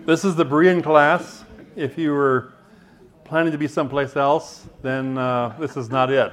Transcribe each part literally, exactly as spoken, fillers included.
This is the Berean class. If you were planning to be someplace else, then uh, this is not it.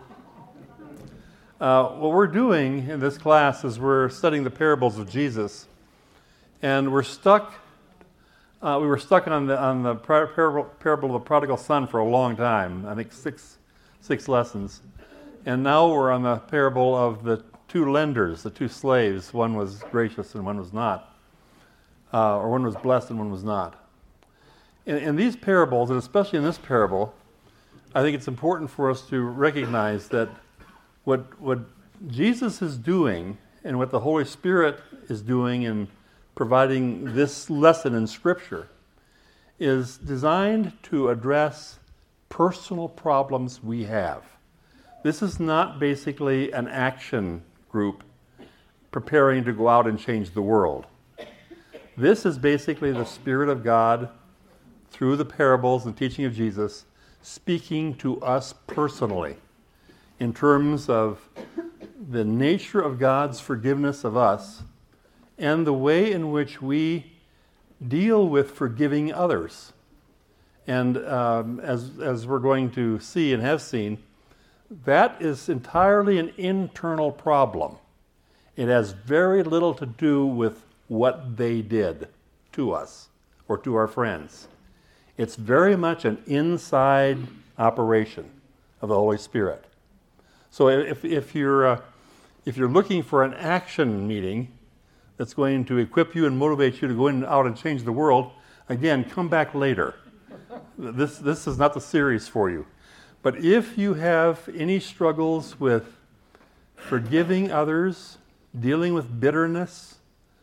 Uh, what we're doing in this class is we're studying the parables of Jesus, and we're stuck. Uh, we were stuck on the on the parable, parable of the prodigal son for a long time. I think six six lessons, and now we're on the parable of the two lenders, the two slaves. One was gracious and one was not, uh, or one was blessed and one was not. In, in these parables, and especially in this parable, I think it's important for us to recognize that what what Jesus is doing and what the Holy Spirit is doing in providing this lesson in Scripture is designed to address personal problems we have. This is not basically an action group preparing to go out and change the world. This is basically the Spirit of God through the parables and teaching of Jesus speaking to us personally in terms of the nature of God's forgiveness of us and the way in which we deal with forgiving others. And um, as as we're going to see and have seen, that is entirely an internal problem. It has very little to do with what they did to us or to our friends. It's very much an inside operation of the Holy Spirit. So if if you're uh, if you're looking for an action meeting that's going to equip you and motivate you to go in, out and change the world, again, come back later. This this is not the series for you. But if you have any struggles with forgiving others, dealing with bitterness,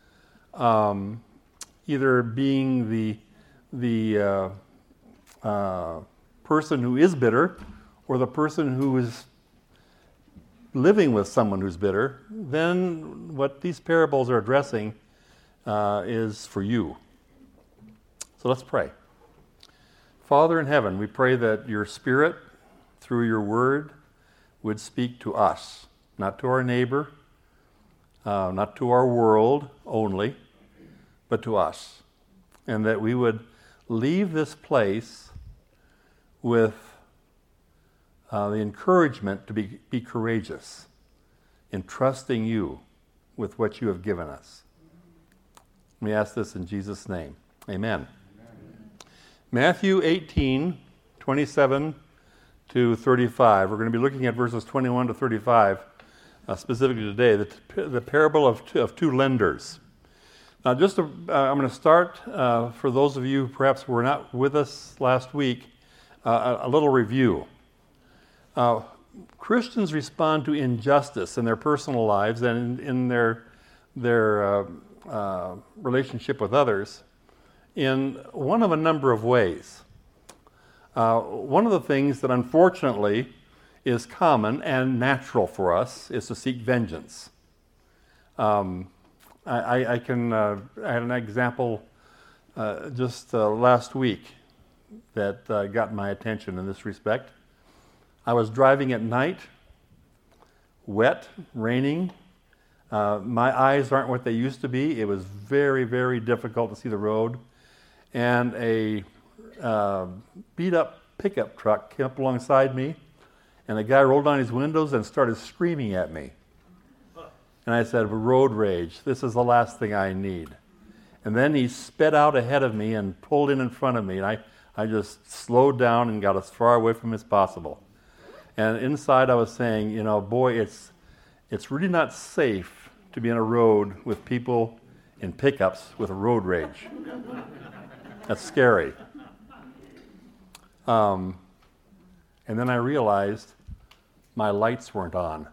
um, either being the the uh, uh, person who is bitter or the person who is living with someone who's bitter, then what these parables are addressing uh, is for you. So let's pray. Father in heaven, we pray that your Spirit, through your word, would speak to us, not to our neighbor, uh, not to our world only, but to us. And that we would leave this place with Uh, the encouragement to be, be courageous in trusting you with what you have given us. We ask this in Jesus' name. Amen. Amen. Matthew eighteen, twenty-seven to thirty-five. We're going to be looking at verses twenty-one to thirty-five, uh, specifically today, the, the parable of two, of two lenders. Now, just to, uh, I'm going to start, uh, for those of you perhaps who were not with us last week, uh, a, a little review. Uh, Christians respond to injustice in their personal lives and in, in their their uh, uh, relationship with others in one of a number of ways. Uh, one of the things that unfortunately is common and natural for us is to seek vengeance. Um, I, I can uh, I had an example uh, just uh, last week that uh, got my attention in this respect. I was driving at night, wet, raining. Uh, my eyes aren't what they used to be. It was very, very difficult to see the road. And a uh, beat-up pickup truck came up alongside me, and the guy rolled down his windows and started screaming at me. And I said, road rage, this is the last thing I need. And then he sped out ahead of me and pulled in in front of me, and I, I just slowed down and got as far away from him as possible. And inside I was saying, you know, boy, it's it's really not safe to be on a road with people in pickups with a road rage. That's scary. Um, and then I realized my lights weren't on.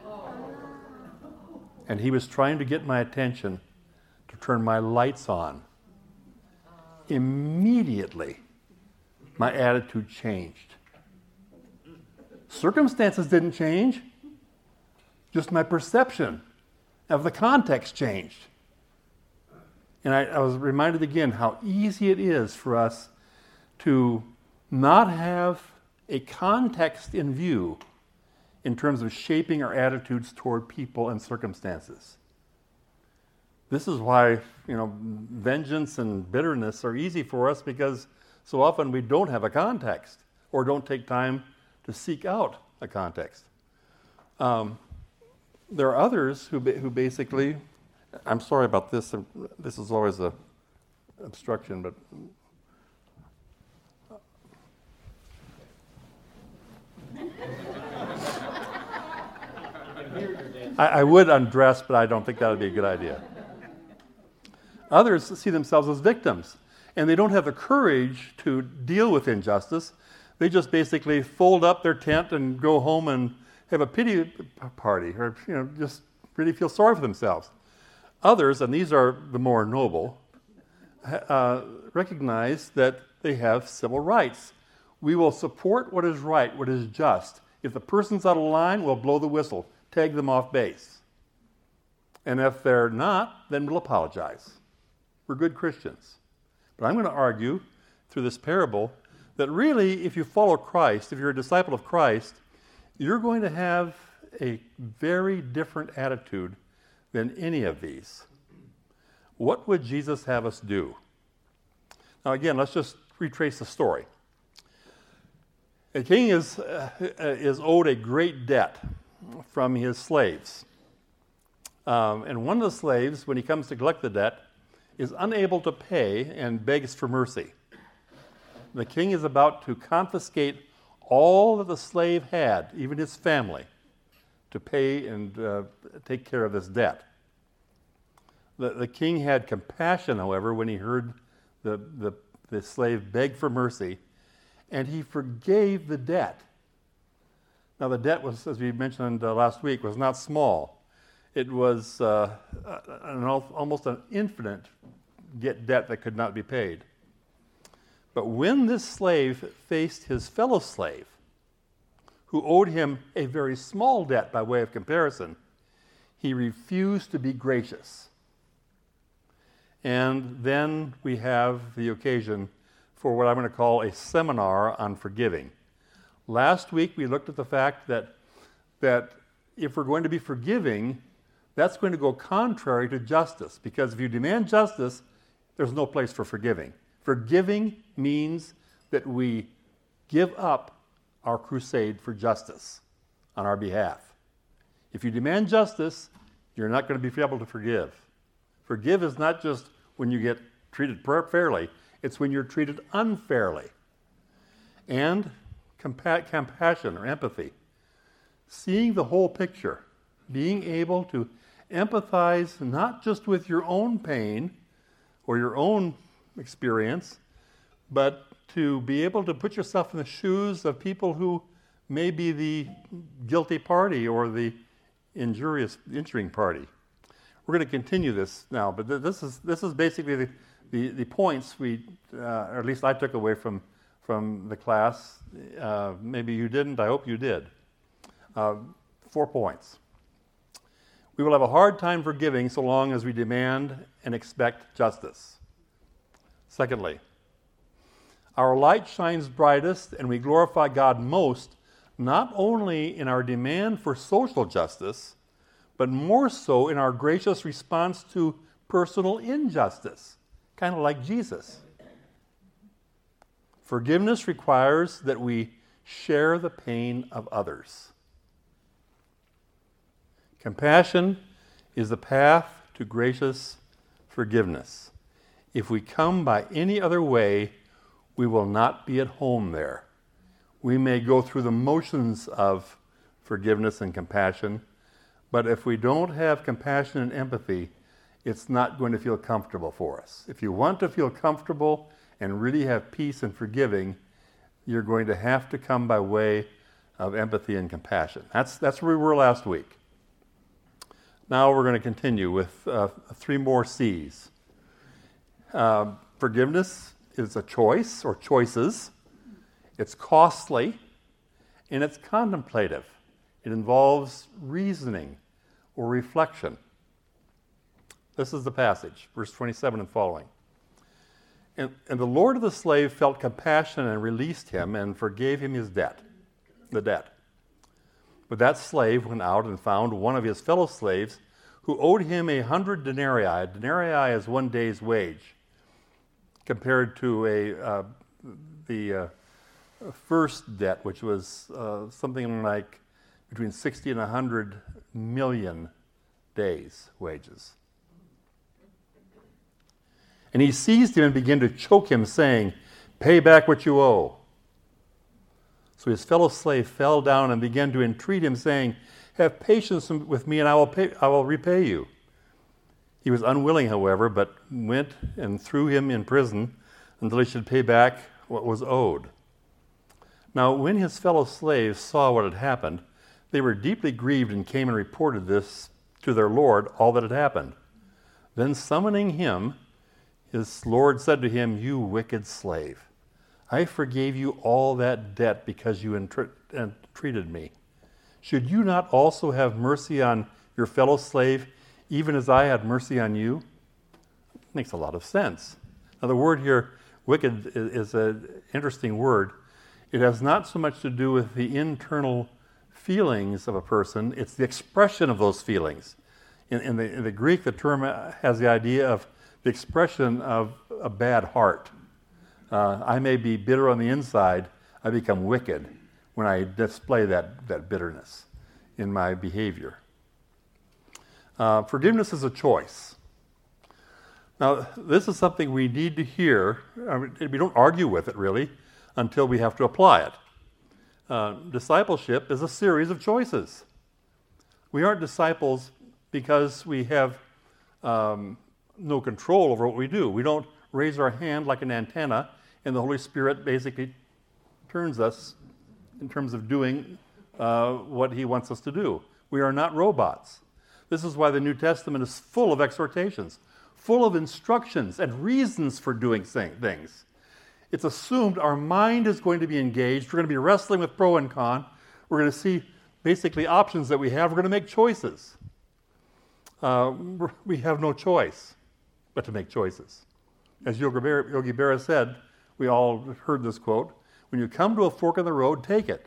And he was trying to get my attention to turn my lights on. Immediately, my attitude changed. Circumstances didn't change, just my perception of the context changed. And I, I was reminded again how easy it is for us to not have a context in view in terms of shaping our attitudes toward people and circumstances. This is why, you know, vengeance and bitterness are easy for us, because so often we don't have a context or don't take time to seek out a context. Um, there are others who ba- who basically, I'm sorry about this. This is always a obstruction, but I, I would undress, but I don't think that would be a good idea. Others see themselves as victims, and they don't have the courage to deal with injustice. They just basically fold up their tent and go home and have a pity party, or you know, just really feel sorry for themselves. Others, and these are the more noble, uh, recognize that they have civil rights. We will support what is right, what is just. If the person's out of line, we'll blow the whistle, tag them off base. And if they're not, then we'll apologize. We're good Christians. But I'm going to argue through this parable that really, if you follow Christ, if you're a disciple of Christ, you're going to have a very different attitude than any of these. What would Jesus have us do? Now again, let's just retrace the story. A king is, uh, is owed a great debt from his slaves. Um, and one of the slaves, when he comes to collect the debt, is unable to pay and begs for mercy. The king is about to confiscate all that the slave had, even his family, to pay and uh, take care of this debt. The, the king had compassion, however, when he heard the, the, the slave beg for mercy, and he forgave the debt. Now, the debt was, as we mentioned uh, last week, was not small. It was uh, an, almost an infinite get debt that could not be paid. But when this slave faced his fellow slave, who owed him a very small debt by way of comparison, he refused to be gracious. And then we have the occasion for what I'm going to call a seminar on forgiving. Last week we looked at the fact that, that if we're going to be forgiving, that's going to go contrary to justice, because if you demand justice, there's no place for forgiving. Forgiving means that we give up our crusade for justice on our behalf. If you demand justice, you're not going to be able to forgive. Forgive is not just when you get treated fairly, it's when you're treated unfairly. And compa- compassion or empathy, seeing the whole picture, being able to empathize not just with your own pain or your own experience, but to be able to put yourself in the shoes of people who may be the guilty party or the injurious, injuring party. We're going to continue this now, but th- this is this is basically the, the, the points we, uh, or at least I took away from, from the class. Uh, maybe you didn't, I hope you did. Uh, four points. We will have a hard time forgiving so long as we demand and expect justice. Secondly, our light shines brightest and we glorify God most, not only in our demand for social justice, but more so in our gracious response to personal injustice, kind of like Jesus. Forgiveness requires that we share the pain of others. Compassion is the path to gracious forgiveness. If we come by any other way, we will not be at home there. We may go through the motions of forgiveness and compassion, but if we don't have compassion and empathy, it's not going to feel comfortable for us. If you want to feel comfortable and really have peace and forgiving, you're going to have to come by way of empathy and compassion. That's, that's where we were last week. Now we're going to continue with uh, three more C's. Uh, forgiveness is a choice or choices. It's costly, and it's contemplative. It involves reasoning or reflection. This is the passage, verse twenty-seven and following. And, and the Lord of the slave felt compassion and released him and forgave him his debt, the debt. But that slave went out and found one of his fellow slaves who owed him a hundred denarii. A denarii is one day's wage, compared to a uh, the uh, first debt, which was uh, something like between sixty and one hundred million days' wages. And he seized him and began to choke him, saying, "Pay back what you owe." So his fellow slave fell down and began to entreat him, saying, "Have patience with me, and I will pay, I will repay you." He was unwilling, however, but went and threw him in prison until he should pay back what was owed. Now, when his fellow slaves saw what had happened, they were deeply grieved and came and reported this to their lord, all that had happened. Then summoning him, his lord said to him, "You wicked slave, I forgave you all that debt because you entre- entreated me. Should you not also have mercy on your fellow slave, even as I had mercy on you?" Makes a lot of sense. Now, the word here, wicked, is an interesting word. It has not so much to do with the internal feelings of a person, it's the expression of those feelings. In, in, the, in the Greek, the term has the idea of the expression of a bad heart. Uh, I may be bitter on the inside, I become wicked when I display that, that bitterness in my behavior. Uh, forgiveness is a choice. Now, this is something we need to hear. I mean, we don't argue with it, really, until we have to apply it. Uh, discipleship is a series of choices. We aren't disciples because we have um, no control over what we do. We don't raise our hand like an antenna, and the Holy Spirit basically turns us in terms of doing uh, what he wants us to do. We are not robots. This is why the New Testament is full of exhortations, full of instructions and reasons for doing things. It's assumed our mind is going to be engaged. We're going to be wrestling with pro and con. We're going to see basically options that we have. We're going to make choices. Uh, we have no choice but to make choices. As Yogi Berra, Yogi Berra said, we all heard this quote, "When you come to a fork in the road, take it."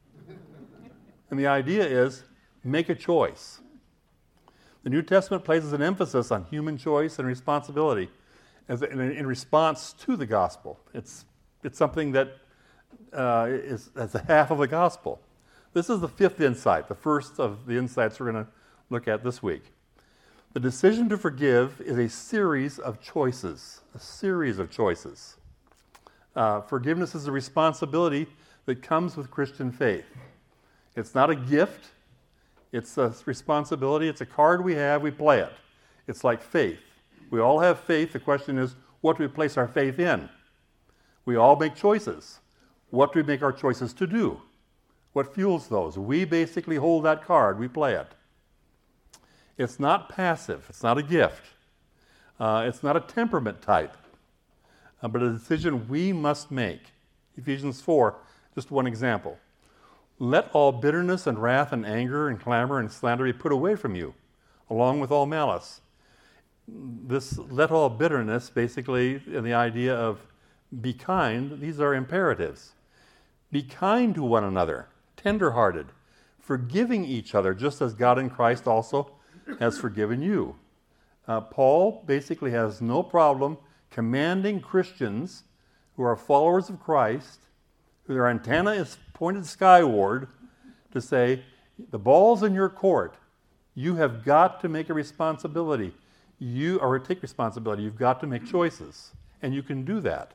And the idea is, make a choice. The New Testament places an emphasis on human choice and responsibility as in, in response to the gospel. It's, it's something that uh, is as a half of the gospel. This is the fifth insight, the first of the insights we're going to look at this week. The decision to forgive is a series of choices, a series of choices. Uh, forgiveness is a responsibility that comes with Christian faith. It's not a gift. It's a responsibility. It's a card we have. We play it. It's like faith. We all have faith. The question is, what do we place our faith in? We all make choices. What do we make our choices to do? What fuels those? We basically hold that card. We play it. It's not passive. It's not a gift. Uh, it's not a temperament type, uh, but a decision we must make. Ephesians four, just one example. "Let all bitterness and wrath and anger and clamor and slander be put away from you, along with all malice." This "let all bitterness," basically, and the idea of be kind, these are imperatives. Be kind to one another, tenderhearted, forgiving each other, just as God in Christ also has forgiven you. Uh, Paul basically has no problem commanding Christians who are followers of Christ, who their antenna is pointed skyward, to say, the ball's in your court. You have got to make a responsibility. You or take responsibility. You've got to make choices, and you can do that.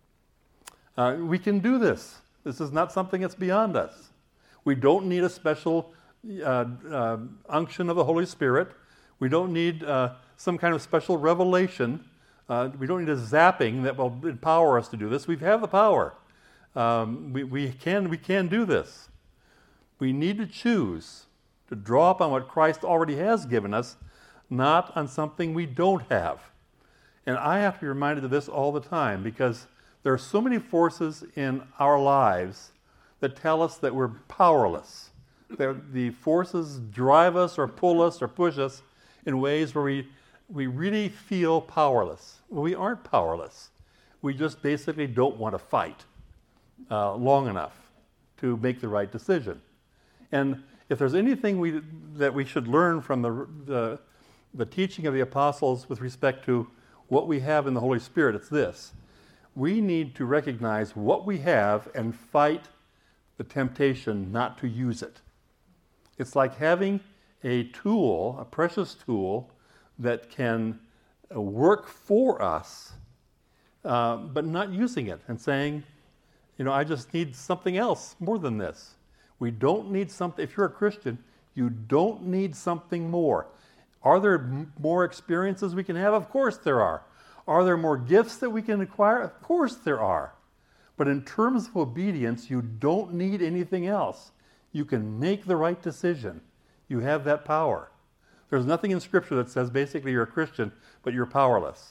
Uh, we can do this. This is not something that's beyond us. We don't need a special uh, uh, unction of the Holy Spirit. We don't need uh, some kind of special revelation. Uh, we don't need a zapping that will empower us to do this. We have the power. Um, we, we can we can do this. We need to choose to draw upon what Christ already has given us, not on something we don't have. And I have to be reminded of this all the time, because there are so many forces in our lives that tell us that we're powerless. That the forces drive us or pull us or push us in ways where we, we really feel powerless. Well, we aren't powerless. We just basically don't want to fight uh, long enough to make the right decision. And if there's anything we, that we should learn from the, the the teaching of the apostles with respect to what we have in the Holy Spirit, it's this. We need to recognize what we have and fight the temptation not to use it. It's like having a tool, a precious tool, that can uh, work for us, uh, but not using it and saying, you know, I just need something else more than this. We don't need something. If you're a Christian, you don't need something more. Are there m- more experiences we can have? Of course there are. Are there more gifts that we can acquire? Of course there are. But in terms of obedience, you don't need anything else. You can make the right decision. You have that power. There's nothing in Scripture that says basically you're a Christian, but you're powerless.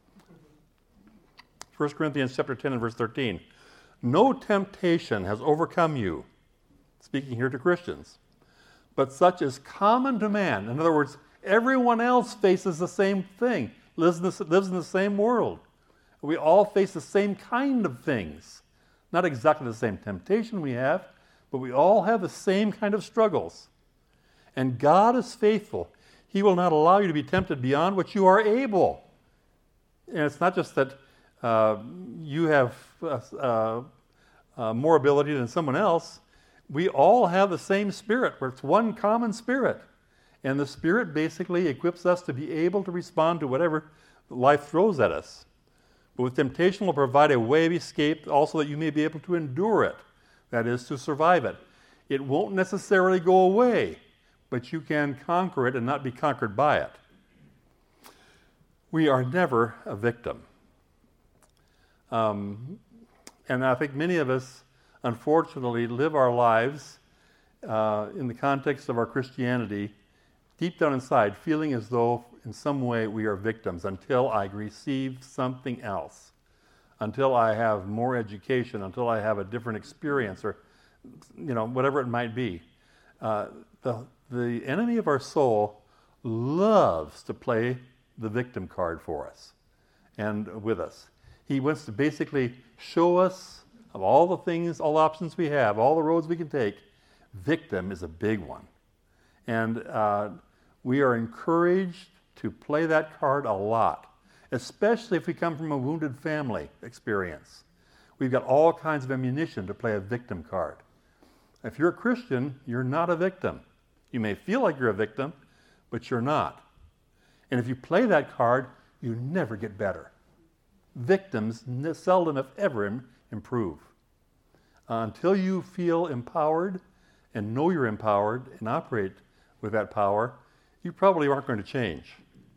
First Corinthians chapter ten and verse thirteen. No temptation has overcome you, speaking here to Christians, but such is common to man. In other words, everyone else faces the same thing, lives in the, lives in the same world. We all face the same kind of things. Not exactly the same temptation we have, but we all have the same kind of struggles. And God is faithful. He will not allow you to be tempted beyond what you are able. And it's not just that uh, you have uh, uh, uh, more ability than someone else. We all have the same spirit, where it's one common spirit. And the Spirit basically equips us to be able to respond to whatever life throws at us. But with temptation will provide a way of escape also that you may be able to endure it. That is, to survive it. It won't necessarily go away, but you can conquer it and not be conquered by it. We are never a victim. Um, and I think many of us, unfortunately, live our lives uh, in the context of our Christianity, deep down inside, feeling as though in some way we are victims until I receive something else, until I have more education, until I have a different experience, or you know, whatever it might be. Uh, the, the enemy of our soul loves to play the victim card for us and with us. He wants to basically show us of all the things, all the options we have, all the roads we can take, victim is a big one. And uh, we are encouraged to play that card a lot, especially if we come from a wounded family experience. We've got all kinds of ammunition to play a victim card. If you're a Christian, you're not a victim. You may feel like you're a victim, but you're not. And if you play that card, you never get better. Victims seldom, if ever, improve. Uh, until you feel empowered and know you're empowered and operate with that power, you probably aren't going to change.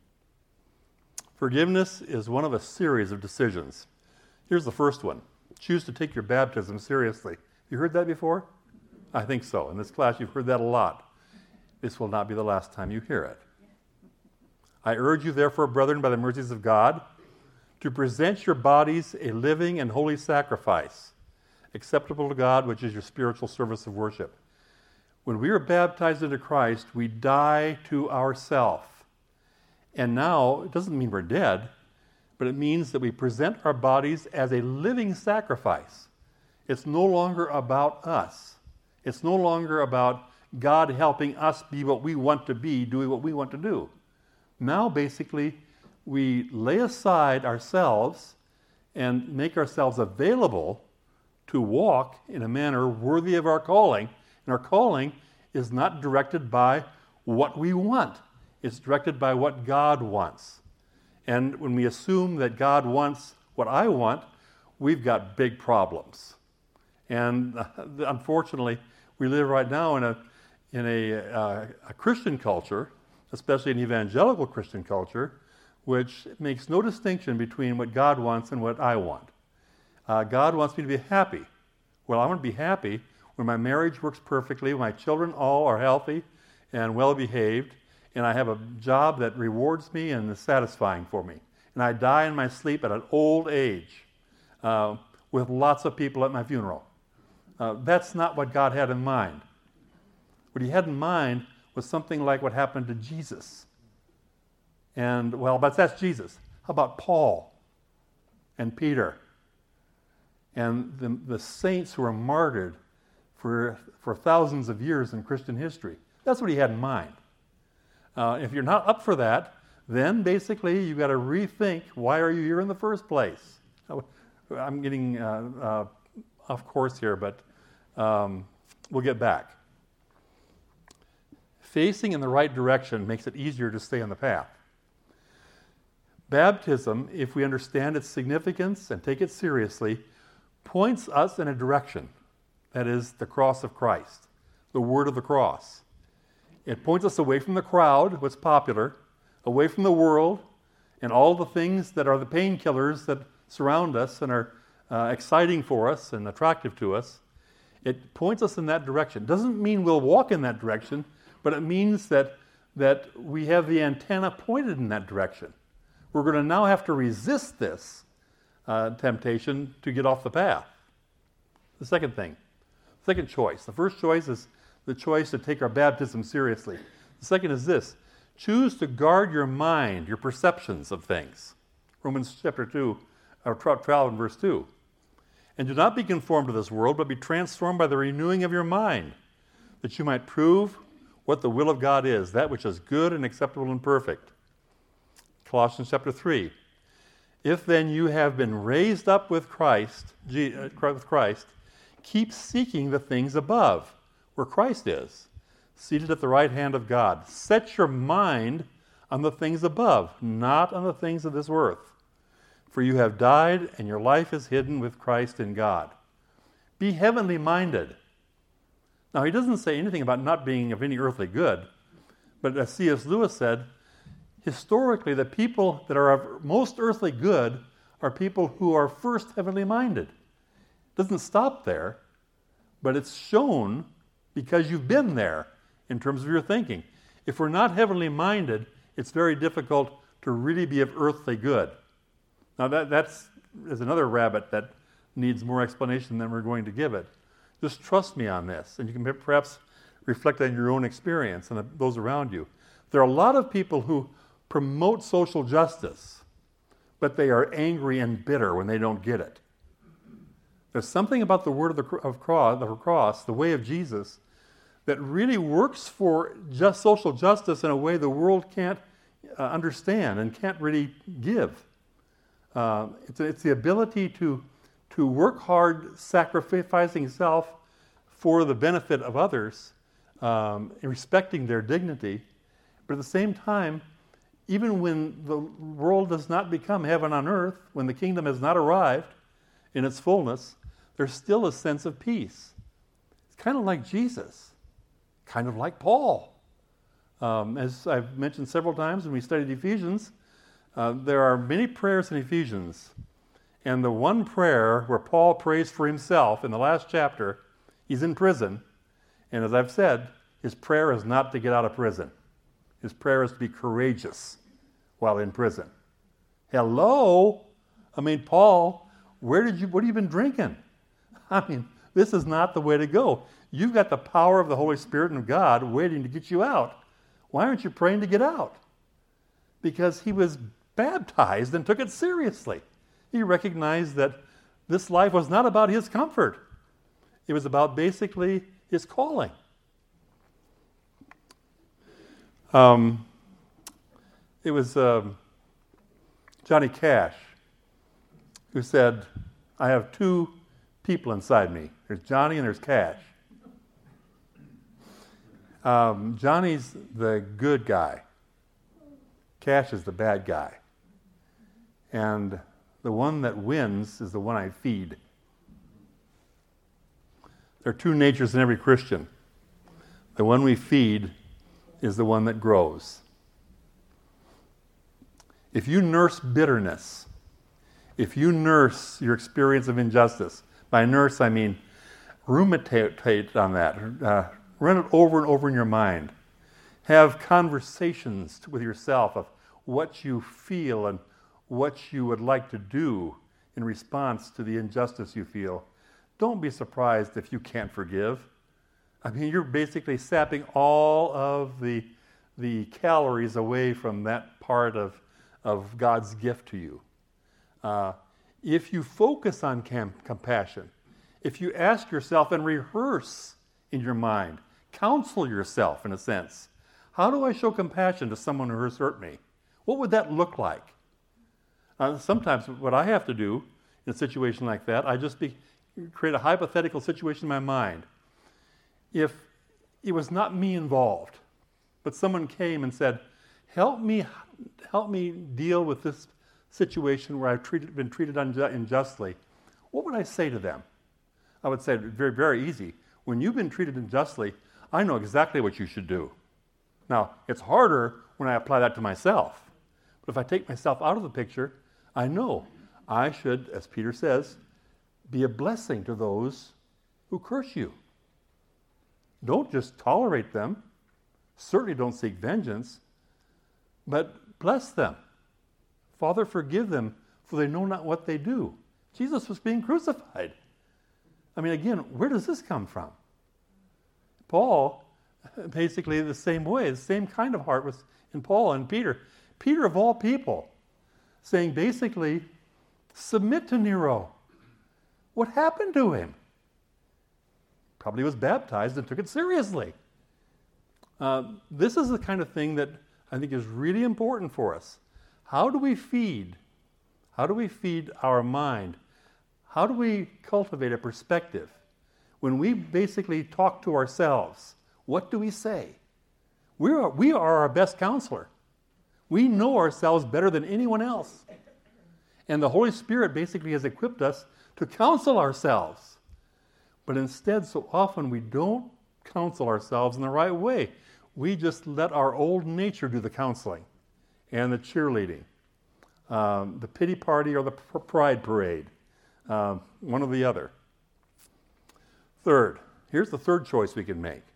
Forgiveness is one of a series of decisions. Here's the first one. Choose to take your baptism seriously. You heard that before? I think so. In this class, you've heard that a lot. This will not be the last time you hear it. I urge you, therefore, brethren, by the mercies of God, to present your bodies a living and holy sacrifice, acceptable to God, which is your spiritual service of worship. When we are baptized into Christ, we die to ourself. And now, it doesn't mean we're dead, but it means that we present our bodies as a living sacrifice. It's no longer about us. It's no longer about God helping us be what we want to be, doing what we want to do. Now, basically, we lay aside ourselves and make ourselves available to walk in a manner worthy of our calling. And our calling is not directed by what we want. It's directed by what God wants. And when we assume that God wants what I want, we've got big problems. And uh, unfortunately, we live right now in a in a, uh, a Christian culture, especially an evangelical Christian culture, which makes no distinction between what God wants and what I want. Uh, God wants me to be happy. Well, I want to be happy when my marriage works perfectly, when my children all are healthy and well-behaved, and I have a job that rewards me and is satisfying for me. And I die in my sleep at an old age uh, with lots of people at my funeral. Uh, that's not what God had in mind. What he had in mind was something like what happened to Jesus. And, well, but that's Jesus. How about Paul and Peter and the, the saints who were martyred for, for thousands of years in Christian history? That's what he had in mind. Uh, if you're not up for that, then basically you've got to rethink, why are you here in the first place? I'm getting uh, uh, off course here, but um, we'll get back. Facing in the right direction makes it easier to stay on the path. Baptism, if we understand its significance and take it seriously, points us in a direction. That is the cross of Christ, the word of the cross. It points us away from the crowd, what's popular, away from the world, and all the things that are the painkillers that surround us and are uh, exciting for us and attractive to us. It points us in that direction. Doesn't mean we'll walk in that direction, but it means that, that we have the antenna pointed in that direction. We're going to now have to resist this uh, temptation to get off the path. The second thing, second choice. The first choice is the choice to take our baptism seriously. The second is this: choose to guard your mind, your perceptions of things. Romans chapter two, or twelve and verse two. And do not be conformed to this world, but be transformed by the renewing of your mind, that you might prove what the will of God is, that which is good and acceptable and perfect. Colossians chapter three. If then you have been raised up with Christ, with Christ, keep seeking the things above, where Christ is, seated at the right hand of God. Set your mind on the things above, not on the things of this earth. For you have died, and your life is hidden with Christ in God. Be heavenly minded. Now, he doesn't say anything about not being of any earthly good, but as C S Lewis said, historically, the people that are of most earthly good are people who are first heavenly minded. It doesn't stop there, but it's shown because you've been there in terms of your thinking. If we're not heavenly minded, it's very difficult to really be of earthly good. Now that that's is another rabbit that needs more explanation than we're going to give it. Just trust me on this, and you can perhaps reflect on your own experience and those around you. There are a lot of people who promote social justice, but they are angry and bitter when they don't get it. There's something about the word of the of cross, the cross, the way of Jesus, that really works for just social justice in a way the world can't uh, understand and can't really give. Uh, it's, it's the ability to, to work hard, sacrificing self for the benefit of others, um, and respecting their dignity, but at the same time, even when the world does not become heaven on earth, when the kingdom has not arrived in its fullness, there's still a sense of peace. It's kind of like Jesus, kind of like Paul. Um, as I've mentioned several times when we studied Ephesians, uh, there are many prayers in Ephesians. And the one prayer where Paul prays for himself in the last chapter, he's in prison. And as I've said, his prayer is not to get out of prison. His prayer is to be courageous while in prison. Hello? I mean, Paul, where did you, what have you been drinking? I mean, this is not the way to go. You've got the power of the Holy Spirit and of God waiting to get you out. Why aren't you praying to get out? Because he was baptized and took it seriously. He recognized that this life was not about his comfort. It was about basically his calling. Um, it was um, Johnny Cash who said, I have two people inside me. There's Johnny and there's Cash. Um, Johnny's the good guy. Cash is the bad guy. And the one that wins is the one I feed. There are two natures in every Christian. The one we feed is the one that grows. If you nurse bitterness, if you nurse your experience of injustice, by nurse I mean ruminate on that, uh, run it over and over in your mind. Have conversations with yourself of what you feel and what you would like to do in response to the injustice you feel. Don't be surprised if you can't forgive. I mean, you're basically sapping all of the, the calories away from that part of, of God's gift to you. Uh, if you focus on cam- compassion, if you ask yourself and rehearse in your mind, counsel yourself in a sense, how do I show compassion to someone who has hurt me? What would that look like? Uh, sometimes what I have to do in a situation like that, I just be, create a hypothetical situation in my mind. If it was not me involved, but someone came and said, help me, help me deal with this situation where I've treated, been treated unju- unjustly, what would I say to them? I would say, very, very easy. When you've been treated unjustly, I know exactly what you should do. Now, it's harder when I apply that to myself. But if I take myself out of the picture, I know I should, as Peter says, be a blessing to those who curse you. Don't just tolerate them. Certainly don't seek vengeance, but bless them. Father, forgive them, for they know not what they do. Jesus was being crucified. I mean, again, where does this come from? Paul, basically the same way, the same kind of heart was in Paul and Peter. Peter, of all people, saying basically, submit to Nero. What happened to him? Probably was baptized and took it seriously. Uh, this is the kind of thing that I think is really important for us. How do we feed? How do we feed our mind? How do we cultivate a perspective? When we basically talk to ourselves, what do we say? We are, we are our best counselor. We know ourselves better than anyone else. And the Holy Spirit basically has equipped us to counsel ourselves. But instead, so often we don't counsel ourselves in the right way. We just let our old nature do the counseling and the cheerleading, um, the pity party or the pr- pride parade, um, one or the other. Third, here's the third choice we can make.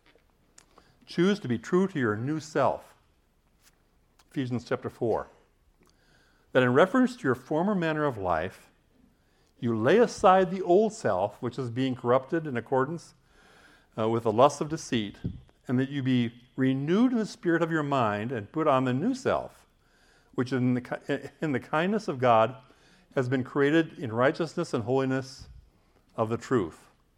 Choose to be true to your new self. Ephesians chapter four. That in reference to your former manner of life, you lay aside the old self, which is being corrupted in accordance uh, with the lust of deceit, and that you be renewed in the spirit of your mind and put on the new self, which in the, in the kindness of God has been created in righteousness and holiness of the truth.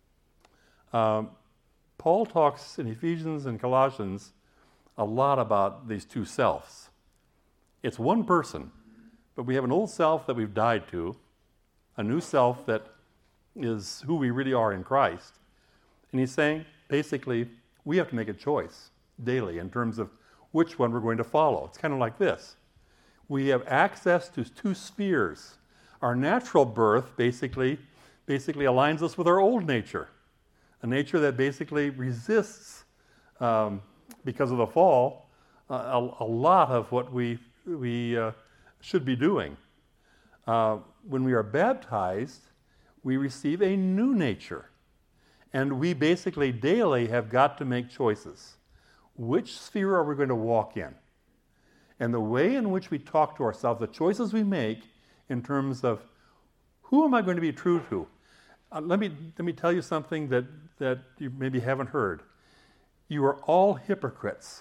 Um, Paul talks in Ephesians and Colossians a lot about these two selves. It's one person, but we have an old self that we've died to, a new self that is who we really are in Christ. And he's saying, basically, we have to make a choice daily in terms of which one we're going to follow. It's kind of like this. We have access to two spheres. Our natural birth basically, basically aligns us with our old nature, a nature that basically resists, um, because of the fall, uh, a, a lot of what we, we uh, should be doing. Uh, when we are baptized, we receive a new nature. And we basically daily have got to make choices. Which sphere are we going to walk in? And the way in which we talk to ourselves, the choices we make in terms of who am I going to be true to? Uh, let me let me tell you something that, that you maybe haven't heard. You are all hypocrites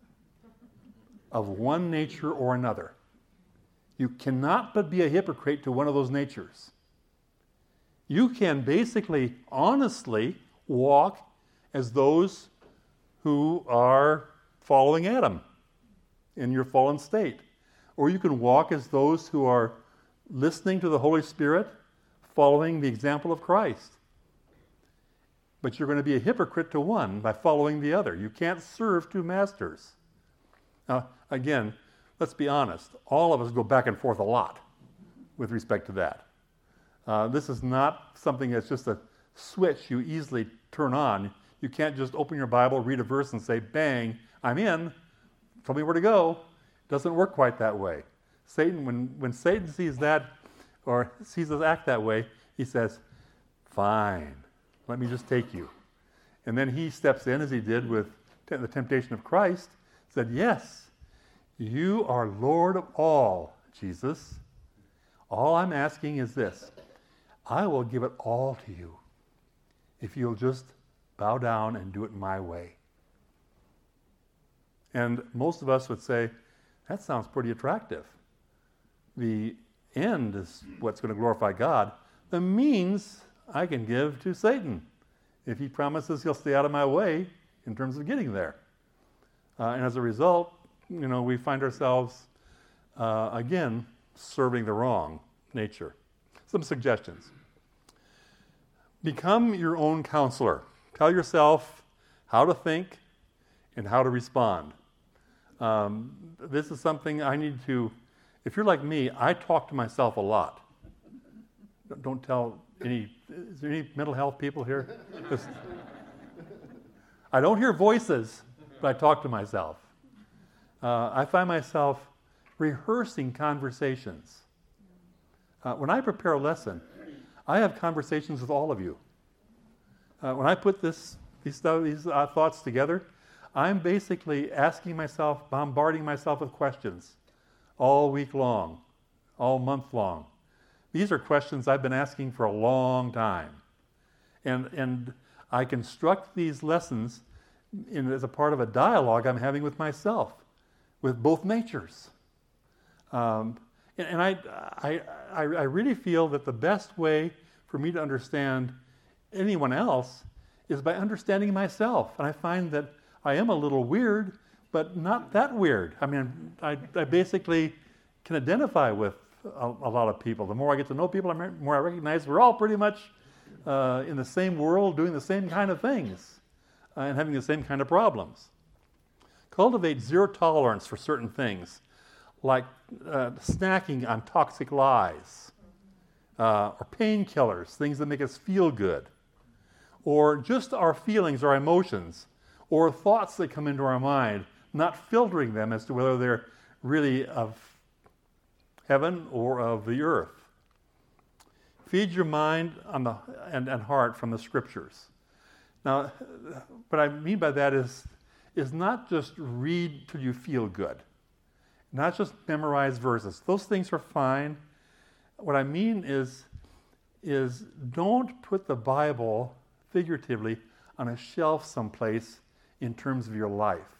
of one nature or another. You cannot but be a hypocrite to one of those natures. You can basically, honestly, walk as those who are following Adam in your fallen state. Or you can walk as those who are listening to the Holy Spirit, following the example of Christ. But you're going to be a hypocrite to one by following the other. You can't serve two masters. Now, again, let's be honest. All of us go back and forth a lot with respect to that. Uh, this is not something that's just a switch you easily turn on. You can't just open your Bible, read a verse, and say, bang, I'm in. Tell me where to go. It doesn't work quite that way. Satan, when, when Satan sees that, or sees us act that way, he says, fine, let me just take you. And then he steps in, as he did with t- the temptation of Christ, said, yes, you are Lord of all, Jesus. All I'm asking is this. I will give it all to you if you'll just bow down and do it my way. And most of us would say, that sounds pretty attractive. The end is what's going to glorify God. The means I can give to Satan if he promises he'll stay out of my way in terms of getting there. Uh, and as a result, you know, we find ourselves uh, again, serving the wrong nature. Some suggestions. Become your own counselor. Tell yourself how to think and how to respond. Um, this is something I need to, if you're like me, I talk to myself a lot. Don't tell any, is there any mental health people here? Just, I don't hear voices, but I talk to myself. Uh, I find myself rehearsing conversations. Uh, when I prepare a lesson, I have conversations with all of you. Uh, when I put this, these, these uh, thoughts together, I'm basically asking myself, bombarding myself with questions all week long, all month long. These are questions I've been asking for a long time. And, and I construct these lessons in, as a part of a dialogue I'm having with myself, with both natures. Um, and and I, I, I, I really feel that the best way for me to understand anyone else is by understanding myself. And I find that I am a little weird, but not that weird. I mean, I, I basically can identify with a, a lot of people. The more I get to know people, the more I recognize we're all pretty much uh, in the same world, doing the same kind of things, uh, and having the same kind of problems. Cultivate zero tolerance for certain things, like uh, snacking on toxic lies, uh, or painkillers, things that make us feel good, or just our feelings, our emotions, or thoughts that come into our mind, not filtering them as to whether they're really of heaven or of the earth. Feed your mind on the, and, and heart from the Scriptures. Now, what I mean by that is, is not just read till you feel good, not just memorize verses. Those things are fine. What I mean is, is don't put the Bible, figuratively, on a shelf someplace in terms of your life.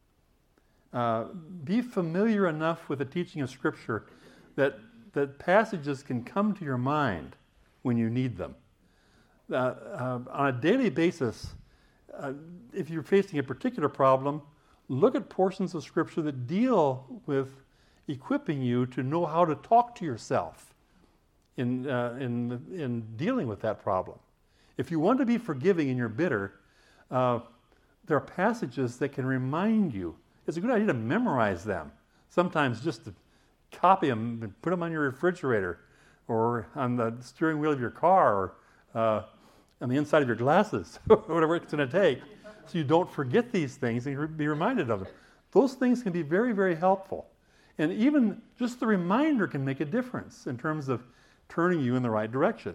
Uh, be familiar enough with the teaching of Scripture that, that passages can come to your mind when you need them. Uh, uh, on a daily basis, uh, if you're facing a particular problem, look at portions of Scripture that deal with equipping you to know how to talk to yourself in, uh, in, in dealing with that problem. If you want to be forgiving and you're bitter, uh, there are passages that can remind you. It's a good idea to memorize them. Sometimes just to copy them and put them on your refrigerator or on the steering wheel of your car or uh, on the inside of your glasses, whatever it's going to take, so you don't forget these things and be reminded of them. Those things can be very, very helpful. And even just the reminder can make a difference in terms of turning you in the right direction.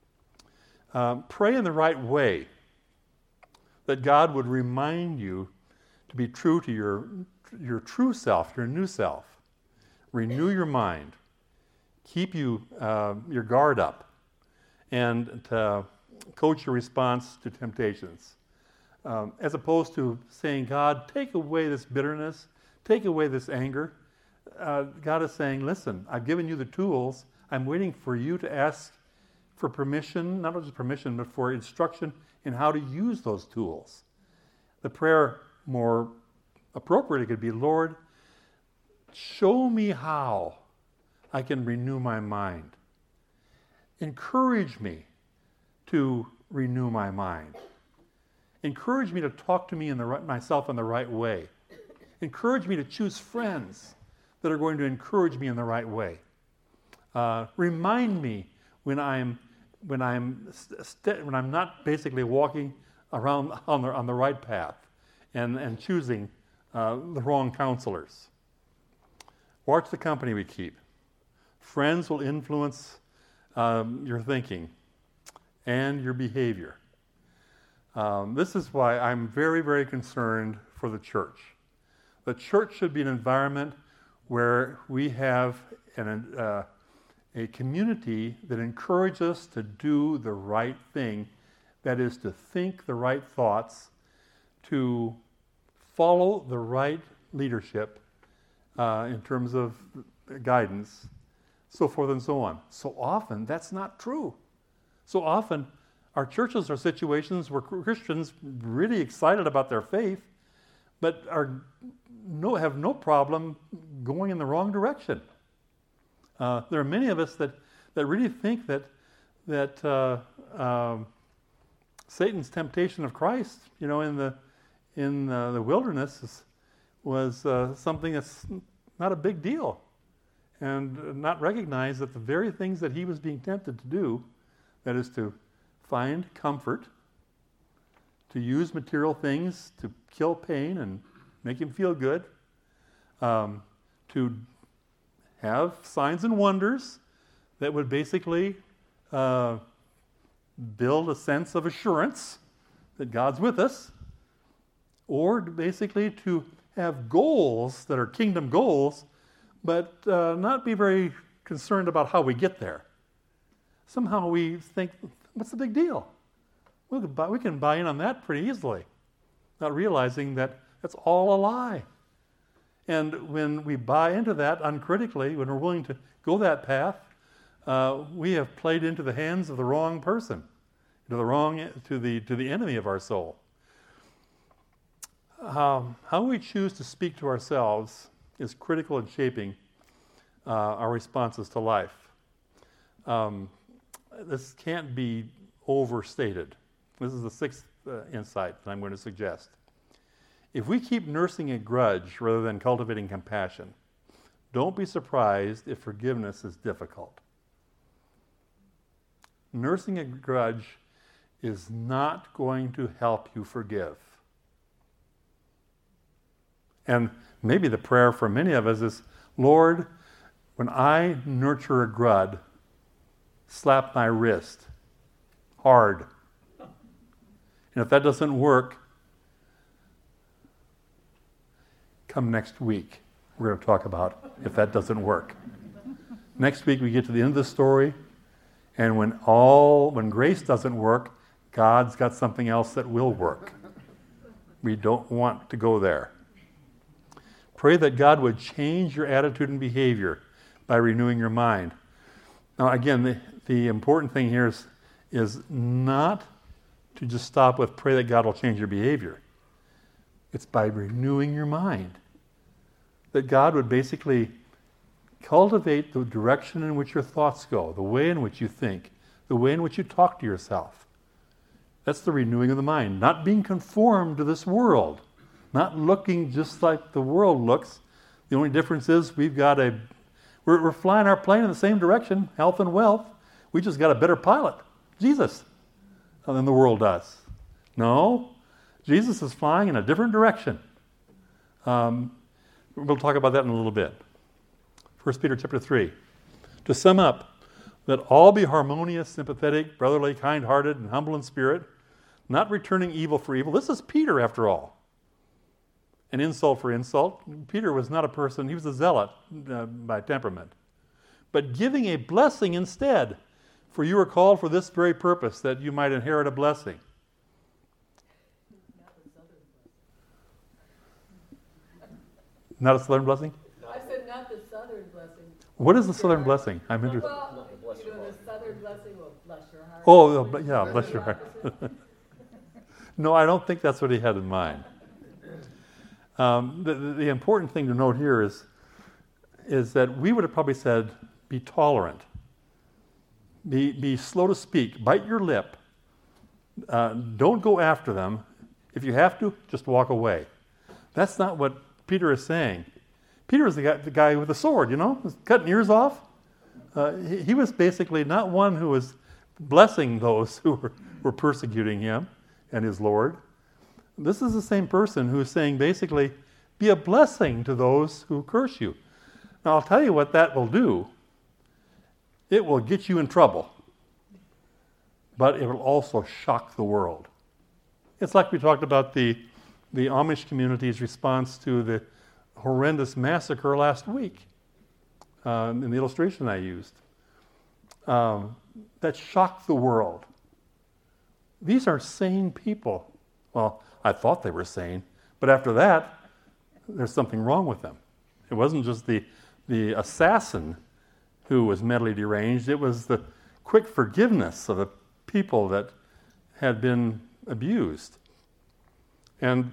Um, pray in the right way, that God would remind you to be true to your, your true self, your new self. Renew your mind. Keep you uh, your guard up, and to coach your response to temptations. Um, as opposed to saying, God, take away this bitterness, take away this anger. Uh, God is saying, listen, I've given you the tools. I'm waiting for you to ask for permission, not just permission, but for instruction in how to use those tools. The prayer more appropriately could be, Lord, show me how I can renew my mind. Encourage me to renew my mind. Encourage me to talk to me in the right, myself in the right way. Encourage me to choose friends that are going to encourage me in the right way. Uh, remind me when I'm when I'm st- when I'm not basically walking around on the on the right path and and choosing uh, the wrong counselors. Watch the company we keep. Friends will influence um, your thinking and your behavior. Um, this is why I'm very, very concerned for the church. The church should be an environment where we have an, uh, a community that encourages us to do the right thing, that is, to think the right thoughts, to follow the right leadership uh, in terms of guidance, so forth and so on. So often, that's not true. So often, our churches are situations where Christians really excited about their faith, but are no have no problem going in the wrong direction. Uh, there are many of us that, that really think that that uh, um, Satan's temptation of Christ, you know, in the in uh, the wilderness is, was uh, something that's not a big deal, and not recognize that the very things that he was being tempted to do, that is to find comfort, to use material things to kill pain and make him feel good, um, to have signs and wonders that would basically uh, build a sense of assurance that God's with us, or basically to have goals that are kingdom goals, but uh, not be very concerned about how we get there. Somehow we think, what's the big deal? We can buy, we can buy in on that pretty easily, not realizing that that's all a lie. And when we buy into that uncritically, when we're willing to go that path, uh, we have played into the hands of the wrong person, to the wrong, to the to the enemy of our soul. Um, how we choose to speak to ourselves is critical in shaping uh, our responses to life. Um, this can't be overstated. This is the sixth uh, insight that I'm going to suggest. If we keep nursing a grudge rather than cultivating compassion, don't be surprised if forgiveness is difficult. Nursing a grudge is not going to help you forgive. And maybe the prayer for many of us is, Lord, when I nurture a grudge, slap my wrist hard. And if that doesn't work, come next week. We're going to talk about if that doesn't work. Next week we get to the end of the story, and when all when grace doesn't work, God's got something else that will work. We don't want to go there. Pray that God would change your attitude and behavior by renewing your mind. Now again, the, the important thing here is, is not to just stop with pray that God will change your behavior. It's by renewing your mind. That God would basically cultivate the direction in which your thoughts go, the way in which you think, the way in which you talk to yourself. That's the renewing of the mind. Not being conformed to this world. Not looking just like the world looks. The only difference is we've got a, we're, we're flying our plane in the same direction, health and wealth. We just got a better pilot, Jesus, than the world does. No, Jesus is flying in a different direction. Um, we'll talk about that in a little bit. First Peter chapter three. To sum up, let all be harmonious, sympathetic, brotherly, kind-hearted, and humble in spirit, not returning evil for evil. This is Peter, after all. An insult for insult. Peter was not a person, he was a zealot uh, by temperament. But giving a blessing instead, for you are called for this very purpose, that you might inherit a blessing. Not a southern blessing? I said not the southern blessing. What is the southern blessing? I'm interested. Well, you know, the southern blessing will bless your heart. Oh, yeah, bless your heart. No, I don't think that's what he had in mind. Um, the, the important thing to note here is, is that we would have probably said, be tolerant. Be, be slow to speak. Bite your lip. Uh, don't go after them. If you have to, just walk away. That's not what Peter is saying. Peter is the guy, the guy with the sword, you know, cutting ears off. Uh, he, he was basically not one who was blessing those who were, were persecuting him and his Lord. This is the same person who is saying basically, be a blessing to those who curse you. Now I'll tell you what that will do. It will get you in trouble. But it will also shock the world. It's like we talked about the, the Amish community's response to the horrendous massacre last week um, in the illustration I used. Um, that shocked the world. These are sane people. Well, I thought they were sane, but after that, there's something wrong with them. It wasn't just the, the assassin who was mentally deranged, it was the quick forgiveness of the people that had been abused. And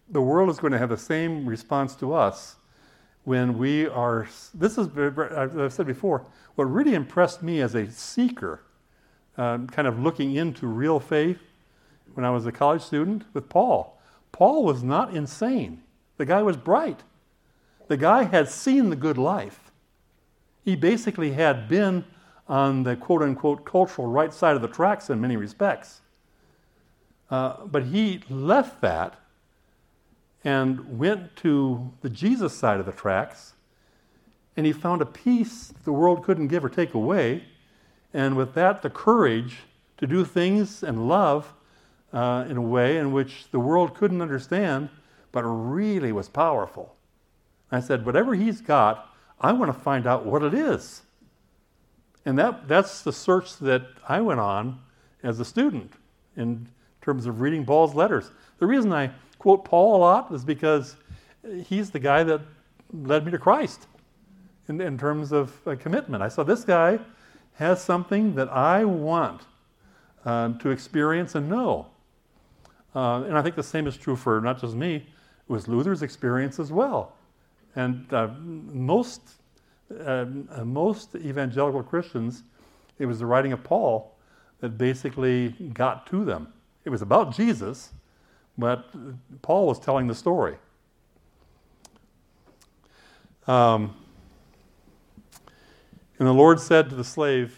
the world is going to have the same response to us when we are, this is, as I've said before, what really impressed me as a seeker, um, kind of looking into real faith when I was a college student with Paul. Paul was not insane. The guy was bright. The guy had seen the good life. He basically had been on the quote-unquote cultural right side of the tracks in many respects. Uh, but he left that and went to the Jesus side of the tracks, and he found a peace the world couldn't give or take away, and with that, the courage to do things and love uh, in a way in which the world couldn't understand, but really was powerful. I said, whatever he's got, I want to find out what it is. And that that's the search that I went on as a student in terms of reading Paul's letters. The reason I quote Paul a lot is because he's the guy that led me to Christ in, in terms of uh, commitment. I saw this guy has something that I want uh, to experience and know. Uh, and I think the same is true for not just me, it was Luther's experience as well. And uh, most uh, most evangelical Christians, it was the writing of Paul that basically got to them. It was about Jesus, but Paul was telling the story. Um, and the Lord said to the slave,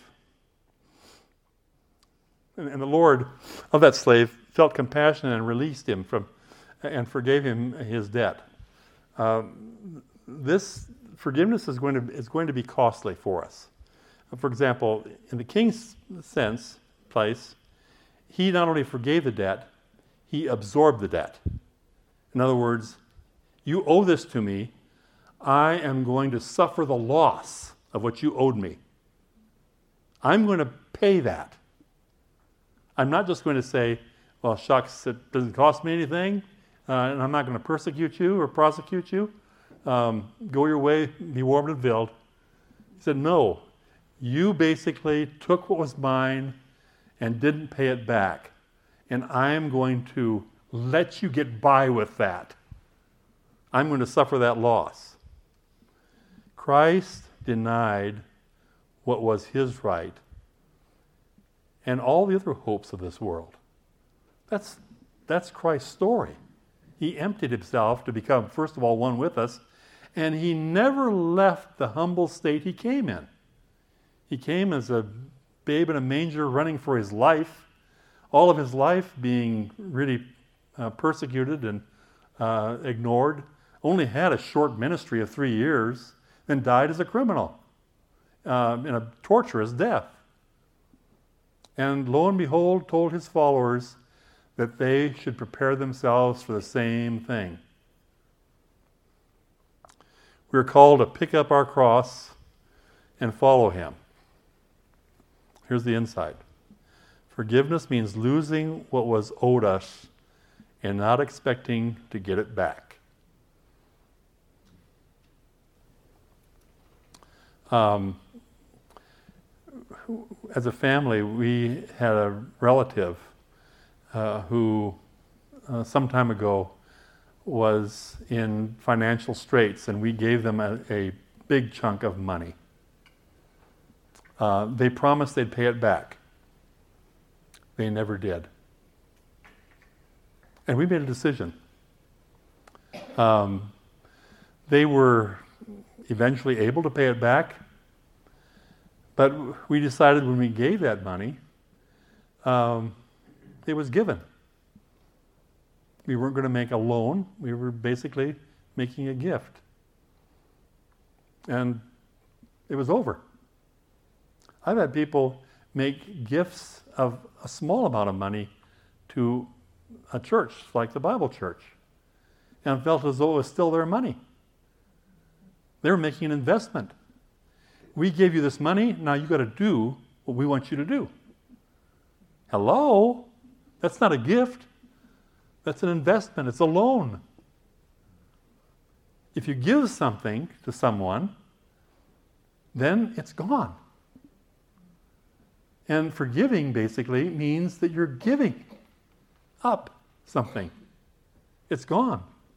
and, and the Lord of that slave felt compassion and released him from, and forgave him his debt. Um, this forgiveness is going to is going to be costly for us. For example, in the king's sense, place, he not only forgave the debt, he absorbed the debt. In other words, you owe this to me. I am going to suffer the loss of what you owed me. I'm going to pay that. I'm not just going to say, well, shucks, it doesn't cost me anything, uh, and I'm not going to persecute you or prosecute you. Um, go your way, be warmed and filled. He said, no, you basically took what was mine and didn't pay it back. And I'm going to let you get by with that. I'm going to suffer that loss. Christ denied what was his right and all the other hopes of this world. That's, that's Christ's story. He emptied himself to become, first of all, one with us, and he never left the humble state he came in. He came as a babe in a manger running for his life, all of his life being really uh, persecuted and uh, ignored, only had a short ministry of three years, then died as a criminal uh, in a torturous death. And lo and behold, told his followers that they should prepare themselves for the same thing. We're called to pick up our cross and follow him. Here's the insight. Forgiveness means losing what was owed us and not expecting to get it back. Um, as a family, we had a relative uh, who uh, some time ago was in financial straits, and we gave them a, a big chunk of money. Uh, they promised they'd pay it back. They never did. And we made a decision. Um, they were eventually able to pay it back, but we decided when we gave that money, um, it was given. We weren't going to make a loan. We were basically making a gift. And it was over. I've had people make gifts of a small amount of money to a church, like the Bible church, and felt as though it was still their money. They were making an investment. We gave you this money, now you've got to do what we want you to do. Hello? That's not a gift. That's an investment. It's a loan. If you give something to someone, then it's gone. And forgiving basically means that you're giving up something. It's gone.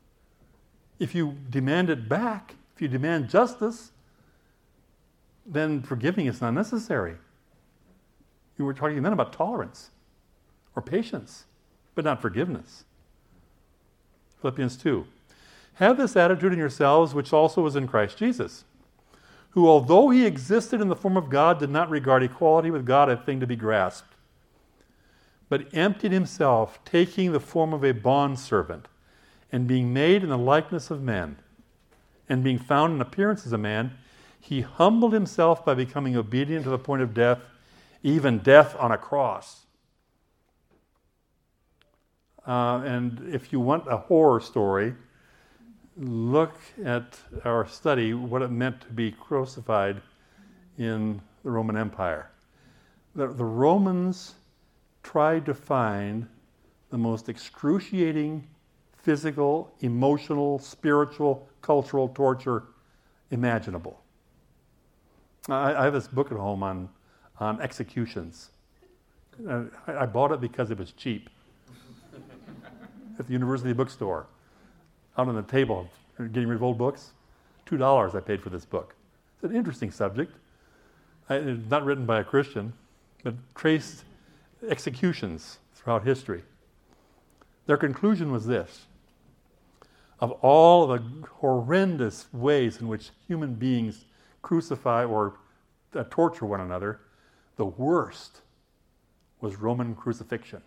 If you demand it back, if you demand justice, then forgiving is not necessary. You were talking then about tolerance or patience, but not forgiveness. Philippians two. Have this attitude in yourselves, which also was in Christ Jesus, who, although he existed in the form of God, did not regard equality with God a thing to be grasped, but emptied himself, taking the form of a bondservant, and being made in the likeness of men, and being found in appearance as a man, he humbled himself by becoming obedient to the point of death, even death on a cross. Uh, and if you want a horror story, look at our study, what it meant to be crucified in the Roman Empire. The, the Romans tried to find the most excruciating physical, emotional, spiritual, cultural torture imaginable. I, I have this book at home on, on executions. Uh, I, I bought it because it was cheap at the university bookstore. Out on the table, getting rid of old books. Two dollars I paid for this book. It's an interesting subject. I, it's not written by a Christian, but traced executions throughout history. Their conclusion was this: of all the horrendous ways in which human beings crucify or uh, torture one another, the worst was Roman crucifixion.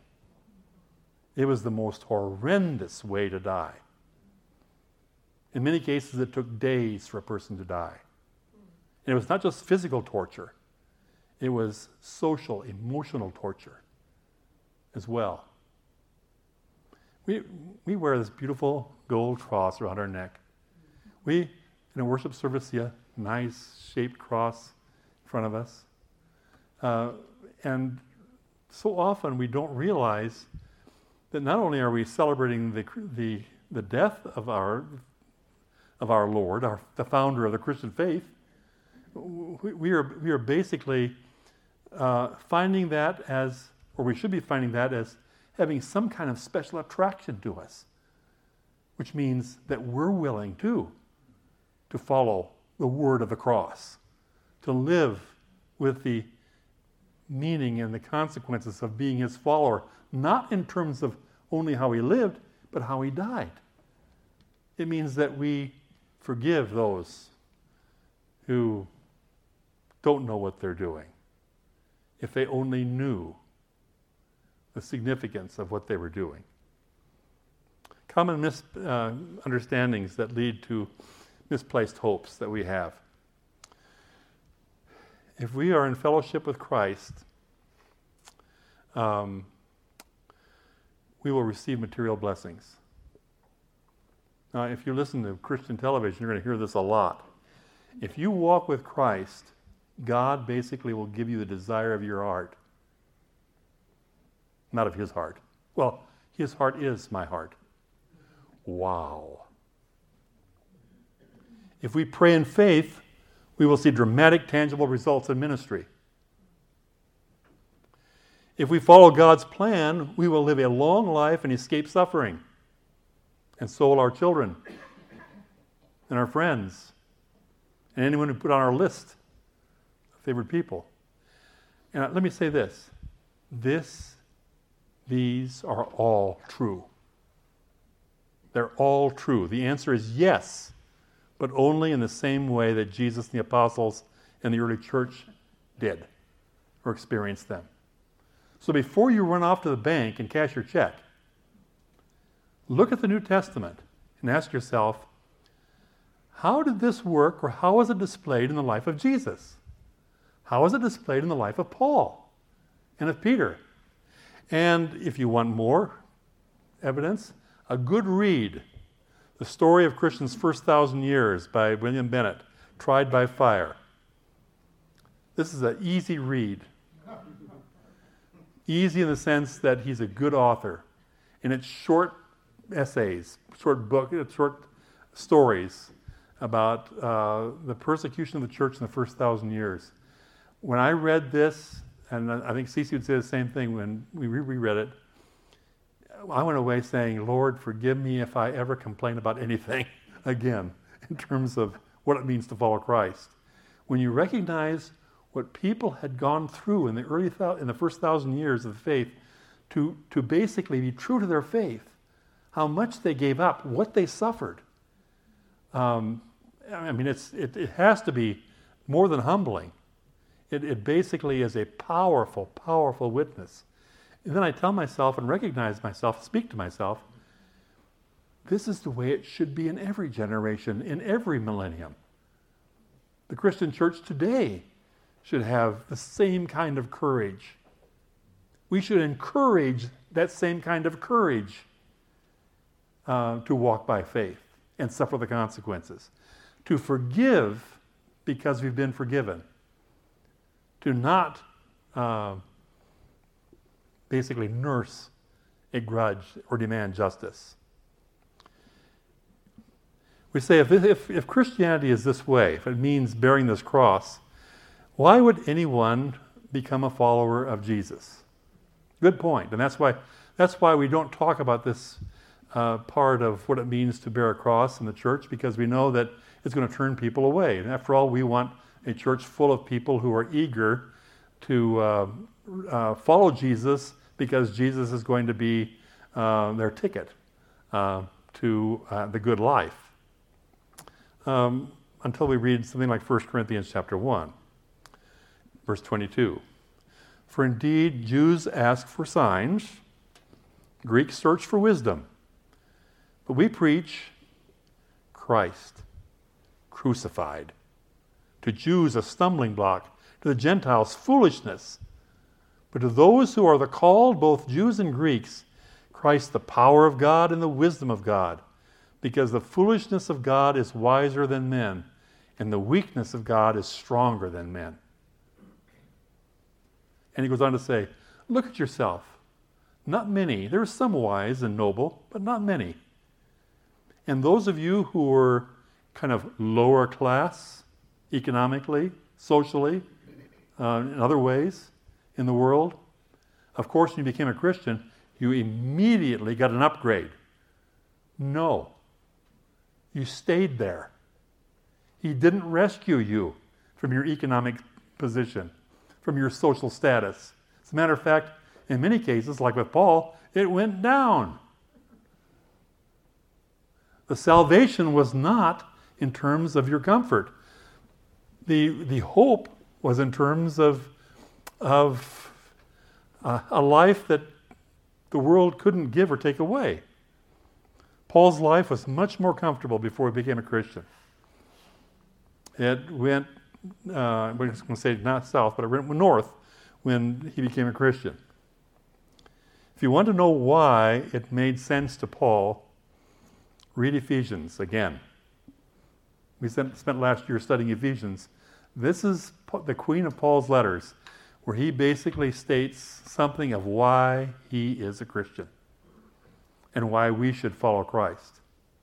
It was the most horrendous way to die. In many cases, it took days for a person to die. And it was not just physical torture. It was social, emotional torture as well. We, we wear this beautiful gold cross around our neck. We, in a worship service, see a nice shaped cross in front of us. Uh, and so often we don't realize that not only are we celebrating the, the, the death of our of our Lord, our, the founder of the Christian faith, we, we are we are basically uh, finding that as, or we should be finding that as having some kind of special attraction to us, which means that we're willing too to follow the word of the cross, to live with the meaning and the consequences of being his follower, not in terms of only how he lived, but how he died. It means that we forgive those who don't know what they're doing. If they only knew the significance of what they were doing. Common misunderstandings uh, that lead to misplaced hopes that we have. If we are in fellowship with Christ, um, we will receive material blessings. Now, if you listen to Christian television, you're going to hear this a lot. If you walk with Christ, God basically will give you the desire of your heart, not of his heart. Well, his heart is my heart. Wow. If we pray in faith, we will see dramatic, tangible results in ministry. If we follow God's plan, we will live a long life and escape suffering. And so will our children and our friends and anyone who put on our list of favored people. And let me say this. This, these are all true. They're all true. The answer is yes, but only in the same way that Jesus and the apostles and the early church did or experienced them. So before you run off to the bank and cash your check, look at the New Testament and ask yourself, how did this work, or how was it displayed in the life of Jesus? How was it displayed in the life of Paul and of Peter? And if you want more evidence, a good read, The Story of Christians' First Thousand Years by William Bennett, Tried by Fire. This is an easy read. Easy in the sense that he's a good author. And it's short essays, short book, short stories about uh, the persecution of the church in the first thousand years. When I read this, and I think Cece would say the same thing when we reread it, I went away saying, Lord, forgive me if I ever complain about anything again, in terms of what it means to follow Christ. When you recognize what people had gone through in the early thou- in the first thousand years of the faith to, to basically be true to their faith, how much they gave up, what they suffered. Um, I mean, it's, it, it has to be more than humbling. It, it basically is a powerful, powerful witness. And then I tell myself and recognize myself, speak to myself, this is the way it should be in every generation, in every millennium. The Christian church today should have the same kind of courage. We should encourage that same kind of courage uh, to walk by faith and suffer the consequences. To forgive because we've been forgiven. To not uh, basically nurse a grudge or demand justice. We say if, if, if Christianity is this way, if it means bearing this cross, why would anyone become a follower of Jesus? Good point. And that's why, that's why we don't talk about this uh, part of what it means to bear a cross in the church, because we know that it's going to turn people away. And after all, we want a church full of people who are eager to uh, uh, follow Jesus, because Jesus is going to be uh, their ticket uh, to uh, the good life. Um, until we read something like First Corinthians chapter one, verse twenty-two. For indeed, Jews ask for signs, Greeks search for wisdom, but we preach Christ crucified. To Jews a stumbling block, to the Gentiles foolishness, but to those who are the called, both Jews and Greeks, Christ the power of God and the wisdom of God. Because the foolishness of God is wiser than men, and the weakness of God is stronger than men. And he goes on to say, look at yourself. Not many. There are some wise and noble, but not many. And those of you who were kind of lower class, economically, socially, uh, in other ways in the world, of course, when you became a Christian, you immediately got an upgrade. No. You stayed there. He didn't rescue you from your economic position, from your social status. As a matter of fact, in many cases, like with Paul, it went down. The salvation was not in terms of your comfort. The, the hope was in terms of, of uh, a life that the world couldn't give or take away. Paul's life was much more comfortable before he became a Christian. It went, uh, I was going to say not south, but it went north when he became a Christian. If you want to know why it made sense to Paul, read Ephesians again. We spent, spent last year studying Ephesians. This is the queen of Paul's letters, where he basically states something of why he is a Christian and why we should follow Christ.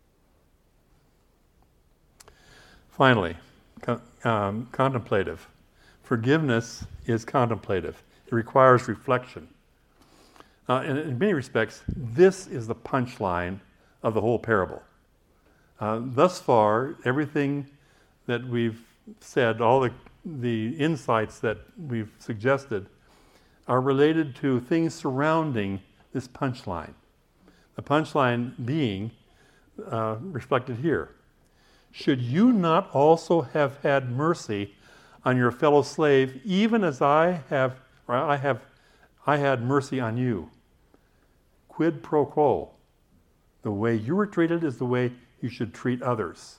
Finally, co- um, contemplative. Forgiveness is contemplative. It requires reflection. Uh, and in many respects, this is the punchline of the whole parable. Uh, thus far, everything that we've said, all the, the insights that we've suggested, are related to things surrounding this punchline. The punchline being uh, reflected here. Should you not also have had mercy on your fellow slave, even as I have, or I have, I had mercy on you? Quid pro quo. The way you were treated is the way you should treat others.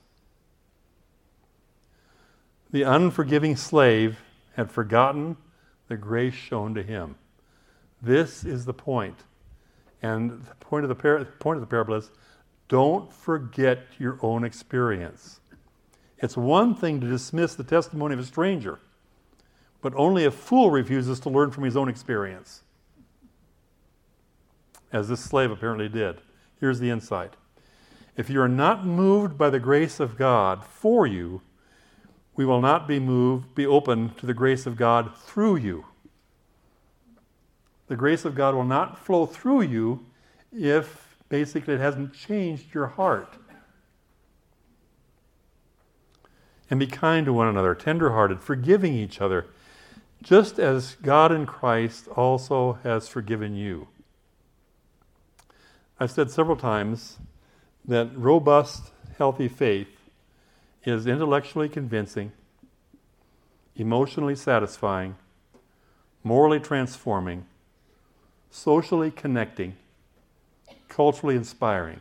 The unforgiving slave had forgotten the grace shown to him. This is the point. And the point of the, par- point of the parable is, don't forget your own experience. It's one thing to dismiss the testimony of a stranger, but only a fool refuses to learn from his own experience, as this slave apparently did. Here's the insight. If you are not moved by the grace of God for you, we will not be moved, be open to the grace of God through you. The grace of God will not flow through you if basically it hasn't changed your heart. And be kind to one another, tender-hearted, forgiving each other, just as God in Christ also has forgiven you. I've said several times that robust, healthy faith is intellectually convincing, emotionally satisfying, morally transforming, socially connecting, culturally inspiring.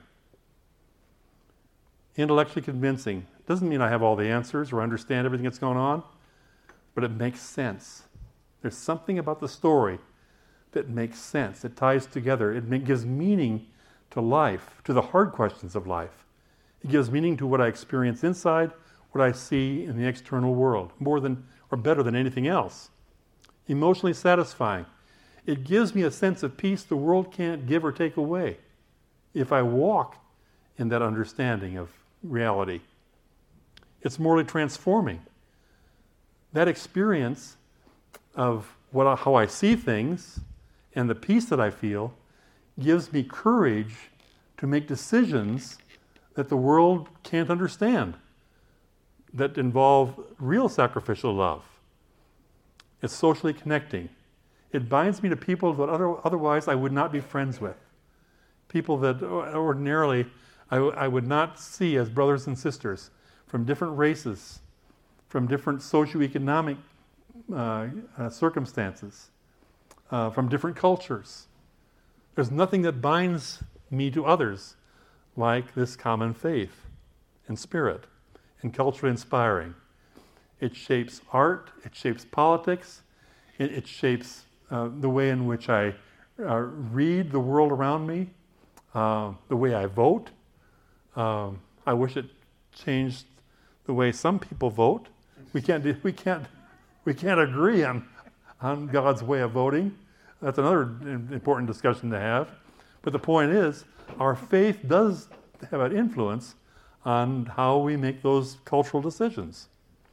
Intellectually convincing doesn't mean I have all the answers or understand everything that's going on, but it makes sense. There's something about the story that makes sense. It ties together. It ma- gives meaning to life, to the hard questions of life. It gives meaning to what I experience inside, what I see in the external world, more than or better than anything else. Emotionally satisfying. It gives me a sense of peace the world can't give or take away if I walk in that understanding of reality. It's morally transforming. That experience of what I, how I see things and the peace that I feel gives me courage to make decisions that the world can't understand, that involve real sacrificial love. It's socially connecting. It binds me to people that other, otherwise I would not be friends with. People that ordinarily I, I would not see as brothers and sisters from different races, from different socioeconomic uh, uh, circumstances, uh, from different cultures. There's nothing that binds me to others like this common faith and spirit and culturally inspiring. It shapes art, it shapes politics, it, it shapes uh, the way in which I uh, read the world around me, uh, the way I vote. Um, I wish it changed the way some people vote. We can't do, we can't we can't agree on on God's way of voting. That's another important discussion to have. But the point is, our faith does have an influence on how we make those cultural decisions.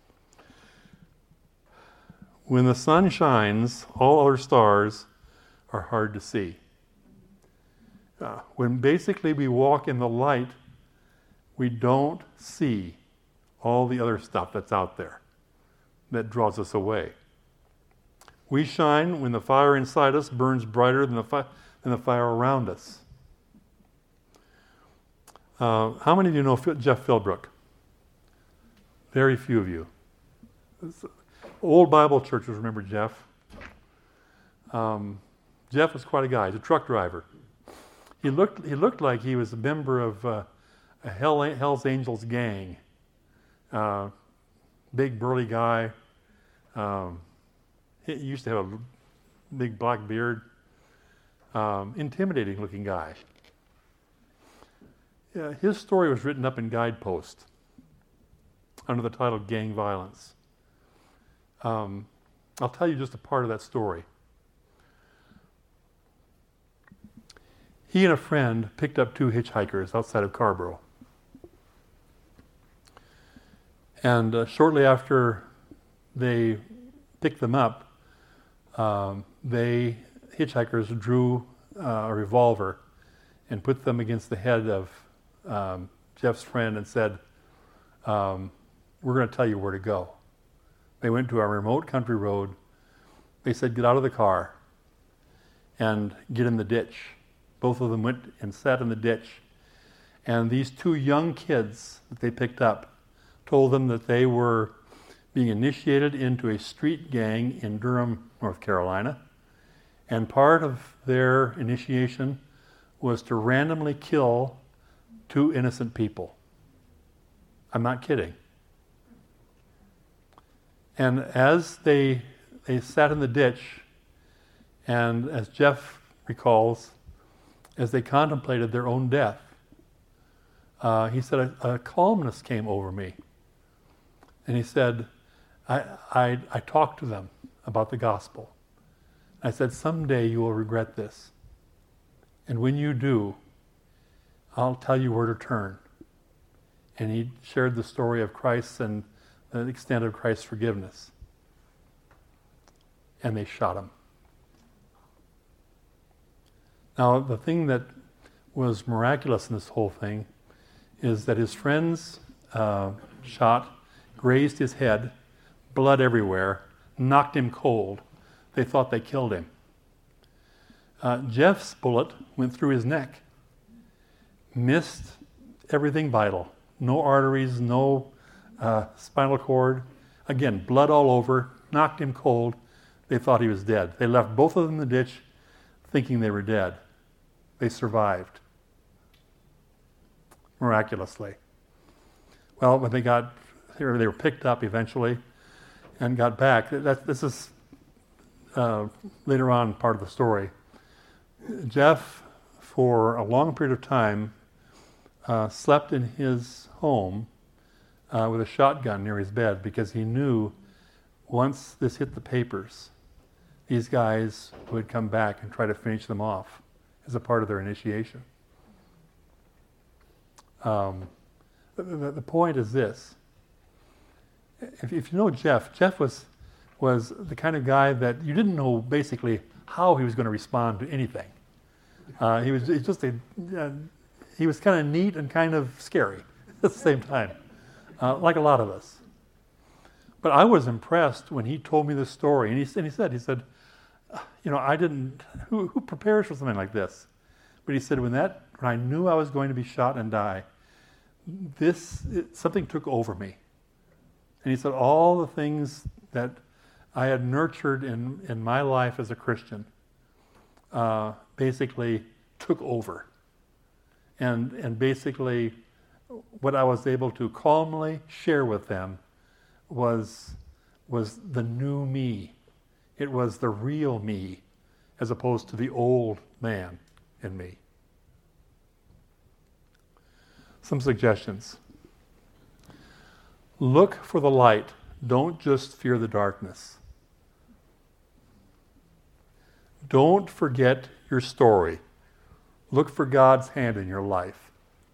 When the sun shines, all other stars are hard to see. Uh, when basically we walk in the light, we don't see all the other stuff that's out there that draws us away. We shine when the fire inside us burns brighter than the, fi- than the fire around us. Uh, how many of you know Phil- Jeff Philbrook? Very few of you. Old Bible churches remember Jeff. Um, Jeff was quite a guy. He's a truck driver. He looked he looked like he was a member of uh, a Hell, Hell's Angels gang. Uh, big burly guy. Um, he used to have a big black beard. Um, intimidating looking guy. Yeah, his story was written up in Guidepost under the title Gang Violence. Um, I'll tell you just a part of that story. He and a friend picked up two hitchhikers outside of Carborough. And uh, shortly after they picked them up, um, they, hitchhikers, drew uh, a revolver and put them against the head of um, Jeff's friend and said, um, we're going to tell you where to go. They went to a remote country road. They said, get out of the car and get in the ditch. Both of them went and sat in the ditch. And these two young kids that they picked up told them that they were being initiated into a street gang in Durham, North Carolina. And part of their initiation was to randomly kill two innocent people. I'm not kidding. And as they they sat in the ditch, and as Jeff recalls, as they contemplated their own death, uh, he said, a, a calmness came over me. And he said, I, I, I talked to them about the gospel. I said, someday you will regret this. And when you do, I'll tell you where to turn. And he shared the story of Christ and the extent of Christ's forgiveness. And they shot him. Now, the thing that was miraculous in this whole thing is that his friends uh, shot grazed his head, blood everywhere, knocked him cold. They thought they killed him. Uh, Jeff's bullet went through his neck, missed everything vital. No arteries, no uh, spinal cord. Again, blood all over, knocked him cold. They thought he was dead. They left both of them in the ditch thinking they were dead. They survived. Miraculously. Well, when they got, they were, they were picked up eventually and got back. That, this is uh, later on part of the story. Jeff, for a long period of time, uh, slept in his home uh, with a shotgun near his bed because he knew once this hit the papers, these guys would come back and try to finish them off as a part of their initiation. Um, the, the, the point is this. If, if you know Jeff, Jeff was was the kind of guy that you didn't know basically how he was going to respond to anything. Uh, he was he's just a, uh, he was kind of neat and kind of scary at the same time, uh, like a lot of us. But I was impressed when he told me this story, and he, and he said, he said, you know, I didn't, who, who prepares for something like this? But he said, when that, when I knew I was going to be shot and die, this, it, something took over me. And he said, all the things that I had nurtured in, in my life as a Christian uh, basically took over. And, and basically what I was able to calmly share with them was, was the new me. It was the real me as opposed to the old man in me. Some suggestions. Look for the light. Don't just fear the darkness. Don't forget your story. Look for God's hand in your life.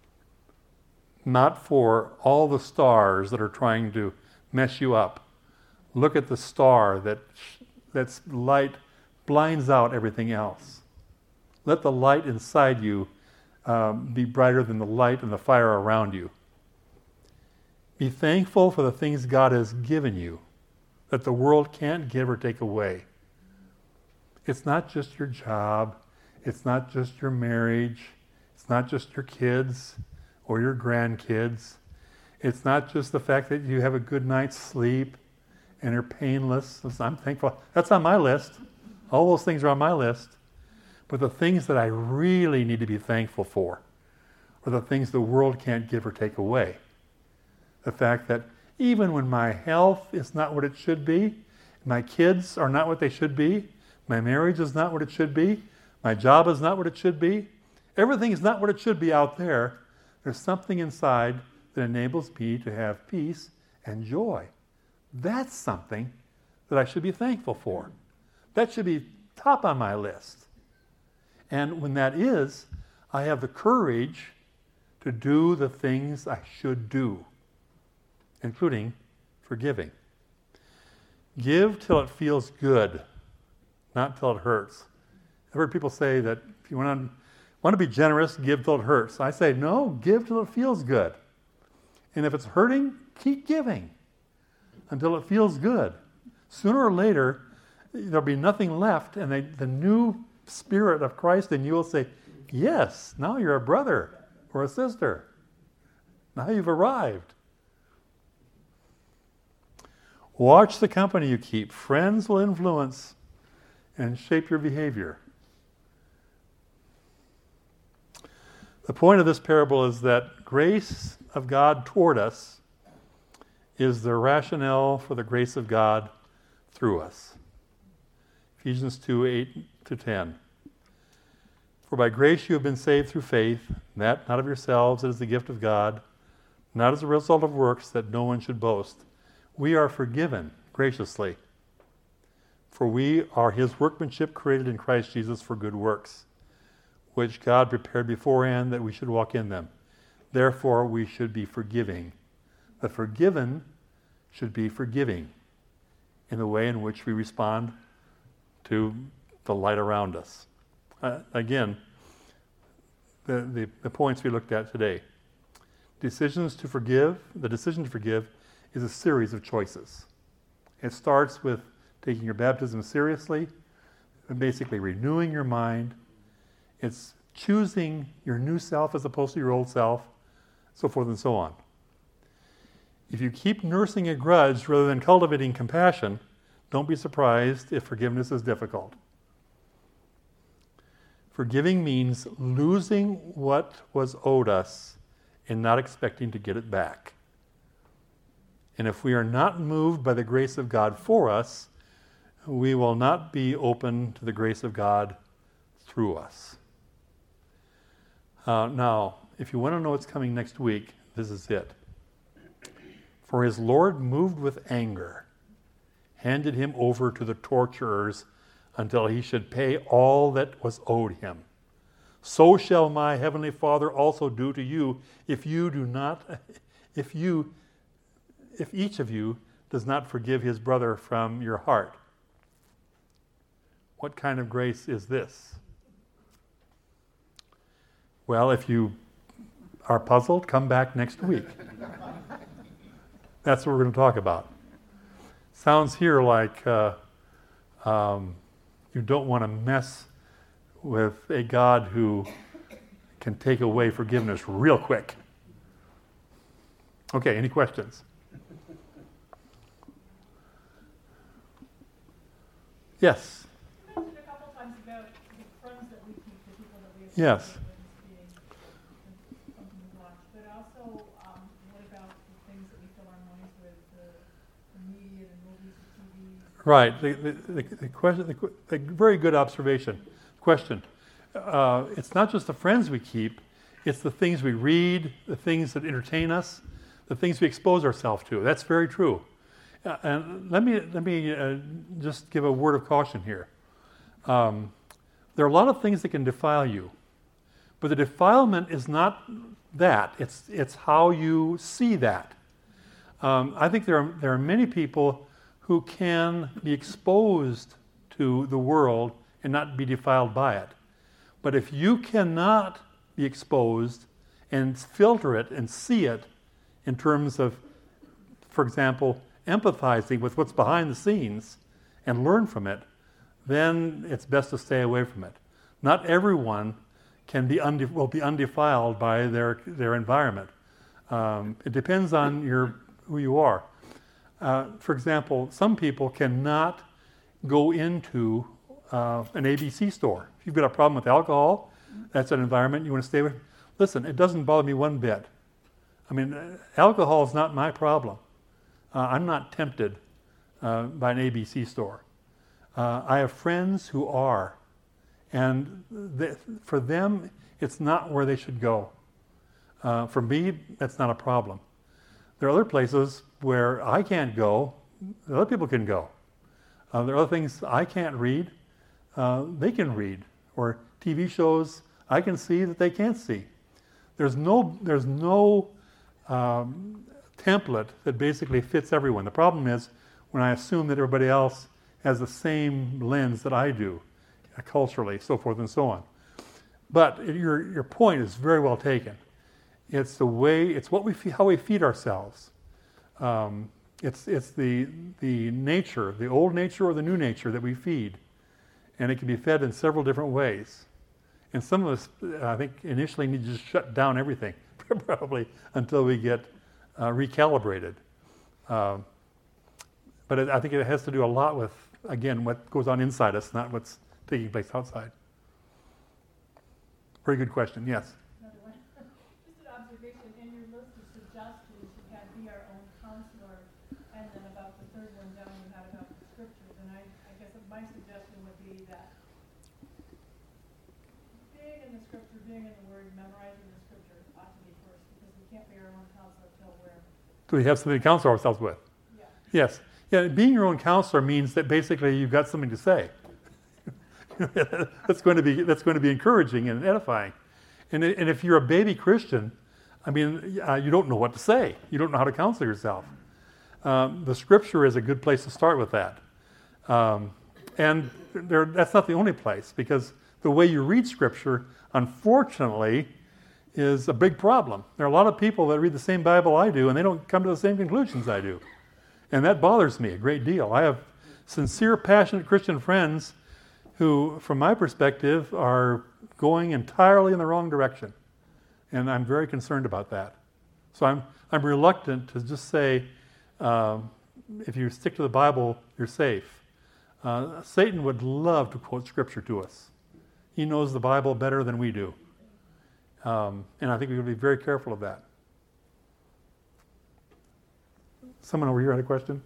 Not for all the stars that are trying to mess you up. Look at the star that that's light blinds out everything else. Let the light inside you um, be brighter than the light and the fire around you. Be thankful for the things God has given you that the world can't give or take away. It's not just your job. It's not just your marriage. It's not just your kids or your grandkids. It's not just the fact that you have a good night's sleep and are painless. I'm thankful. That's on my list. All those things are on my list. But the things that I really need to be thankful for are the things the world can't give or take away. The fact that even when my health is not what it should be, my kids are not what they should be, my marriage is not what it should be, my job is not what it should be, everything is not what it should be out there, there's something inside that enables me to have peace and joy. That's something that I should be thankful for. That should be top on my list. And when that is, I have the courage to do the things I should do, including forgiving. Give till it feels good, not till it hurts. I've heard people say that if you want to, want to be generous, give till it hurts. I say, no, give till it feels good. And if it's hurting, keep giving until it feels good. Sooner or later, there'll be nothing left, and they, the new spirit of Christ in you will say, yes, now you're a brother or a sister. Now you've arrived. Watch the company you keep. Friends will influence and shape your behavior. The point of this parable is that grace of God toward us is the rationale for the grace of God through us. Ephesians two, eight to ten. For by grace you have been saved through faith, that not of yourselves, it is the gift of God, not as a result of works, that no one should boast. We are forgiven graciously, for we are his workmanship created in Christ Jesus for good works, which God prepared beforehand that we should walk in them. Therefore we should be forgiving. The forgiven should be forgiving in the way in which we respond to the light around us. Uh, again, the, the, the points we looked at today. Decisions to forgive, the decision to forgive is a series of choices. It starts with taking your baptism seriously, and basically renewing your mind. It's choosing your new self as opposed to your old self, so forth and so on. If you keep nursing a grudge rather than cultivating compassion, don't be surprised if forgiveness is difficult. Forgiving means losing what was owed us and not expecting to get it back. And if we are not moved by the grace of God for us, we will not be open to the grace of God through us. Uh, now, if you want to know what's coming next week, this is it. For his Lord, moved with anger, handed him over to the torturers until he should pay all that was owed him. So shall my heavenly Father also do to you if you do not, if you, if each of you does not forgive his brother from your heart. What kind of grace is this? Well, if you are puzzled, come back next week. That's what we're going to talk about. Sounds here like uh, um, you don't want to mess with a God who can take away forgiveness real quick. Okay, any questions? Yes? You mentioned a couple times about the friends that we keep, the people that we have. Yes. Being something to watch, but also, um, what about the things that we fill our minds with, the, the media, the movies, the T V? Right. The, the, the, the question, the, the very good observation. Question. Uh, it's not just the friends we keep, it's the things we read, the things that entertain us, the things we expose ourselves to. That's very true. Uh, and let me let me uh, just give a word of caution here. Um, there are a lot of things that can defile you, but the defilement is not that. It's it's how you see that. Um, I think there are there are many people who can be exposed to the world and not be defiled by it. But if you cannot be exposed and filter it and see it in terms of, for example, empathizing with what's behind the scenes and learn from it, then it's best to stay away from it. Not everyone can be unde- will be undefiled by their their environment. Um, it depends on your who you are. Uh, for example, some people cannot go into uh, an A B C store. If you've got a problem with alcohol, that's an environment you want to stay away from. Listen, it doesn't bother me one bit. I mean, uh, alcohol is not my problem. Uh, I'm not tempted uh, by an A B C store. Uh, I have friends who are, and they, for them, it's not where they should go. Uh, for me, that's not a problem. There are other places where I can't go, other people can go. Uh, there are other things I can't read, uh, they can read. Or T V shows I can see that they can't see. There's no, there's no um, template that basically fits everyone. The problem is when I assume that everybody else has the same lens that I do, uh, culturally, so forth and so on. But your your point is very well taken. It's the way, it's what we fe- how we feed ourselves. Um, it's it's the the nature, the old nature or the new nature that we feed, and it can be fed in several different ways. And some of us, I think, initially need to just shut down everything, probably until we get uh, recalibrated. Um, but it, I think it has to do a lot with, again, what goes on inside us, not what's taking place outside. Very good question. Yes. Another one. Just an observation, in your list of suggestions, you had be our own counselor, and then about the third one down, you had about the scriptures, and I, I guess my suggestion would be that being in the scripture, being in the word, memorizing the scripture ought to be first, because we can't be our own counselor till we're, Do we have something to counsel ourselves with? yeah. Yes. Yeah, being your own counselor means that basically you've got something to say. that's going to be that's going to be encouraging and edifying. And, and if you're a baby Christian, I mean, uh, you don't know what to say. You don't know how to counsel yourself. Um, the Scripture is a good place to start with that. Um, and there, that's not the only place, because the way you read Scripture, unfortunately, is a big problem. There are a lot of people that read the same Bible I do, and they don't come to the same conclusions I do. And that bothers me a great deal. I have sincere, passionate Christian friends who, from my perspective, are going entirely in the wrong direction. And I'm very concerned about that. So I'm I'm reluctant to just say, um, if you stick to the Bible, you're safe. Uh, Satan would love to quote Scripture to us. He knows the Bible better than we do. Um, and I think we would be very careful of that. Someone over here had a question?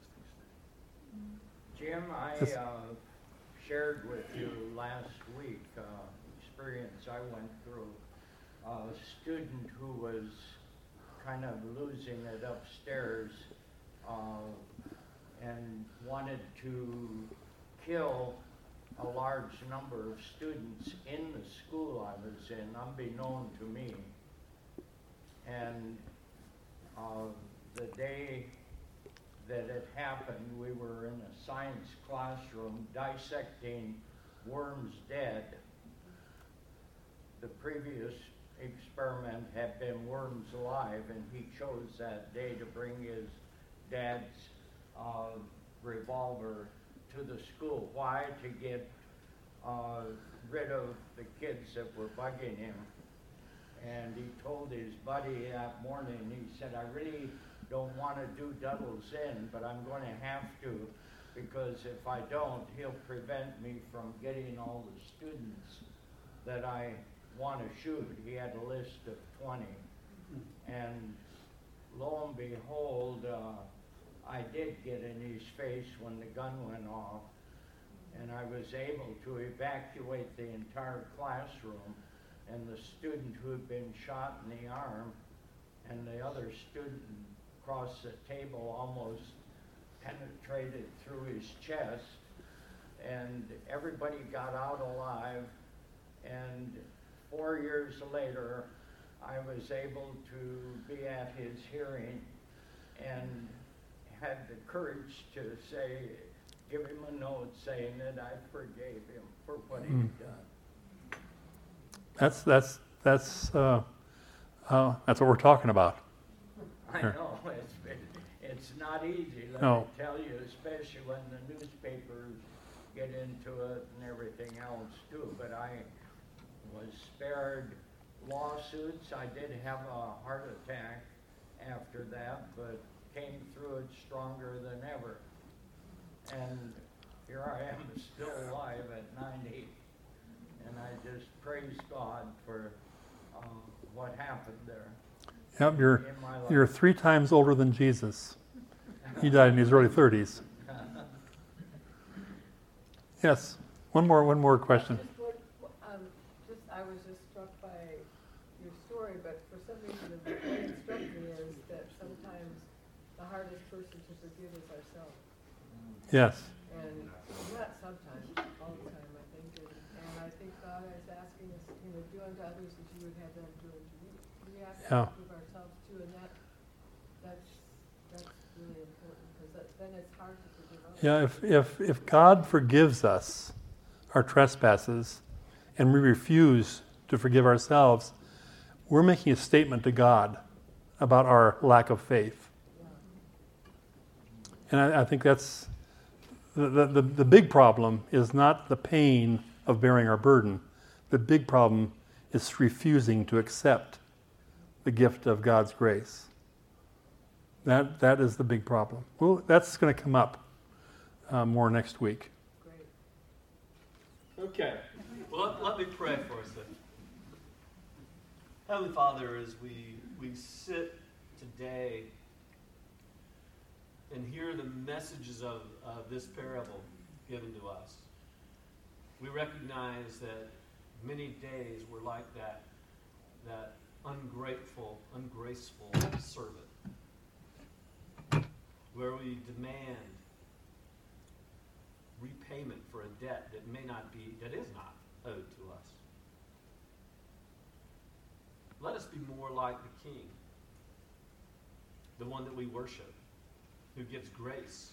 Jim, I Yes. uh, shared with you last week uh, experience I went through. A student who was kind of losing it upstairs uh, and wanted to kill a large number of students in the school I was in, unbeknown to me. And uh, the day that it happened, we were in a science classroom dissecting worms dead. The previous experiment had been worms alive, and he chose that day to bring his dad's uh, revolver to the school. Why? To get uh, rid of the kids that were bugging him. And he told his buddy that morning, he said, I really don't want to do doubles in, but I'm going to have to, because if I don't, he'll prevent me from getting all the students that I want to shoot. He had a list of twenty. And lo and behold, uh, I did get in his face when the gun went off, and I was able to evacuate the entire classroom, and the student who had been shot in the arm and the other student across the table almost penetrated through his chest, and everybody got out alive. And four years later, I was able to be at his hearing and had the courage to say, give him a note saying that I forgave him for what Mm. he'd done. That's that's that's uh, uh, that's what we're talking about. I Sure. know, it's, it's not easy, let No. me tell you, especially when the newspapers get into it and everything else too. But I was spared lawsuits. I did have a heart attack after that, but came through it stronger than ever. And here I am, still alive at ninety. And I just praise God for um, what happened there Yep, you're in my life. you're three times older than Jesus. He died in his early thirties. Yes, one more one more question. Just what, um, just, I was just struck by your story, but for some reason, the way it struck me is that sometimes the hardest person to forgive is ourselves. Yes, And not sometimes, all the time, I think. And, and I think God is asking us, you know, do unto others as you would have them do unto you. We have to Yeah. forgive ourselves too, and that, that's, that's really important, because then it's hard to forgive others. yeah. If if if God forgives us our trespasses, and we refuse to forgive ourselves, we're making a statement to God about our lack of faith. And I, I think that's the, the the big problem is not the pain of bearing our burden. The big problem is refusing to accept the gift of God's grace. That that is the big problem. Well, that's going to come up uh, more next week. Great. Okay. Well, let, let me pray for us then. Heavenly Father, as we, we sit today and hear the messages of, of this parable given to us, we recognize that many days were like that, that ungrateful, ungraceful servant, where we demand repayment for a debt that may not be, that is not owed to us. Let us be more like the King, the one that we worship, who gives grace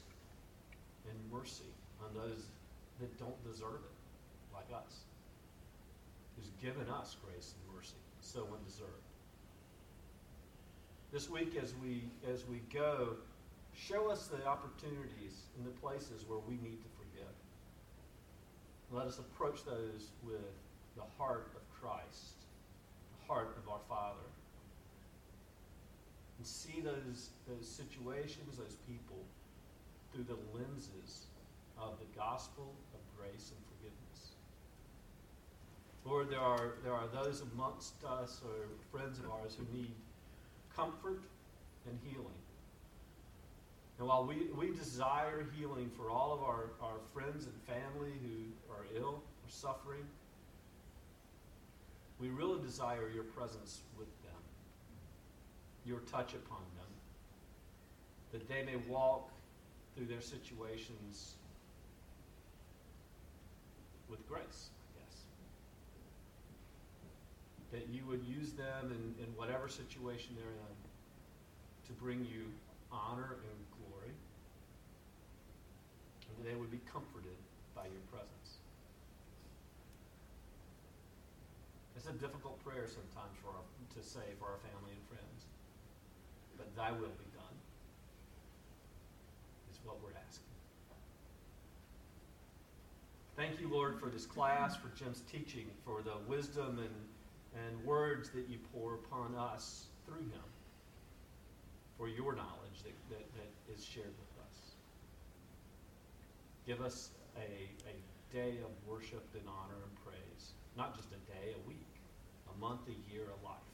and mercy on those that don't deserve it, like us. who's given us grace and mercy, so undeserved. This week as we as we go, show us the opportunities and the places where we need to forgive. Let us approach those with the heart of Christ, the heart of our Father. And see those, those situations, those people, through the lenses of the gospel of grace and forgiveness. Lord, there are, there are those amongst us or friends of ours who need comfort and healing. And while we, we desire healing for all of our, our friends and family who are ill or suffering, we really desire your presence with them, your touch upon them, that they may walk through their situations with grace, I guess. That you would use them in, in whatever situation they're in to bring you honor and glory, and that they would be comforted by your presence. It's a difficult prayer sometimes for our, to say for our family and friends, but thy will be done is what we're asking. Thank you, Lord, for this class, for Jim's teaching, for the wisdom and, and words that you pour upon us through him, for your knowledge that, that, that is shared with us. Give us a, a day of worship and honor and praise, not just a day, a week, a month, a year, a life.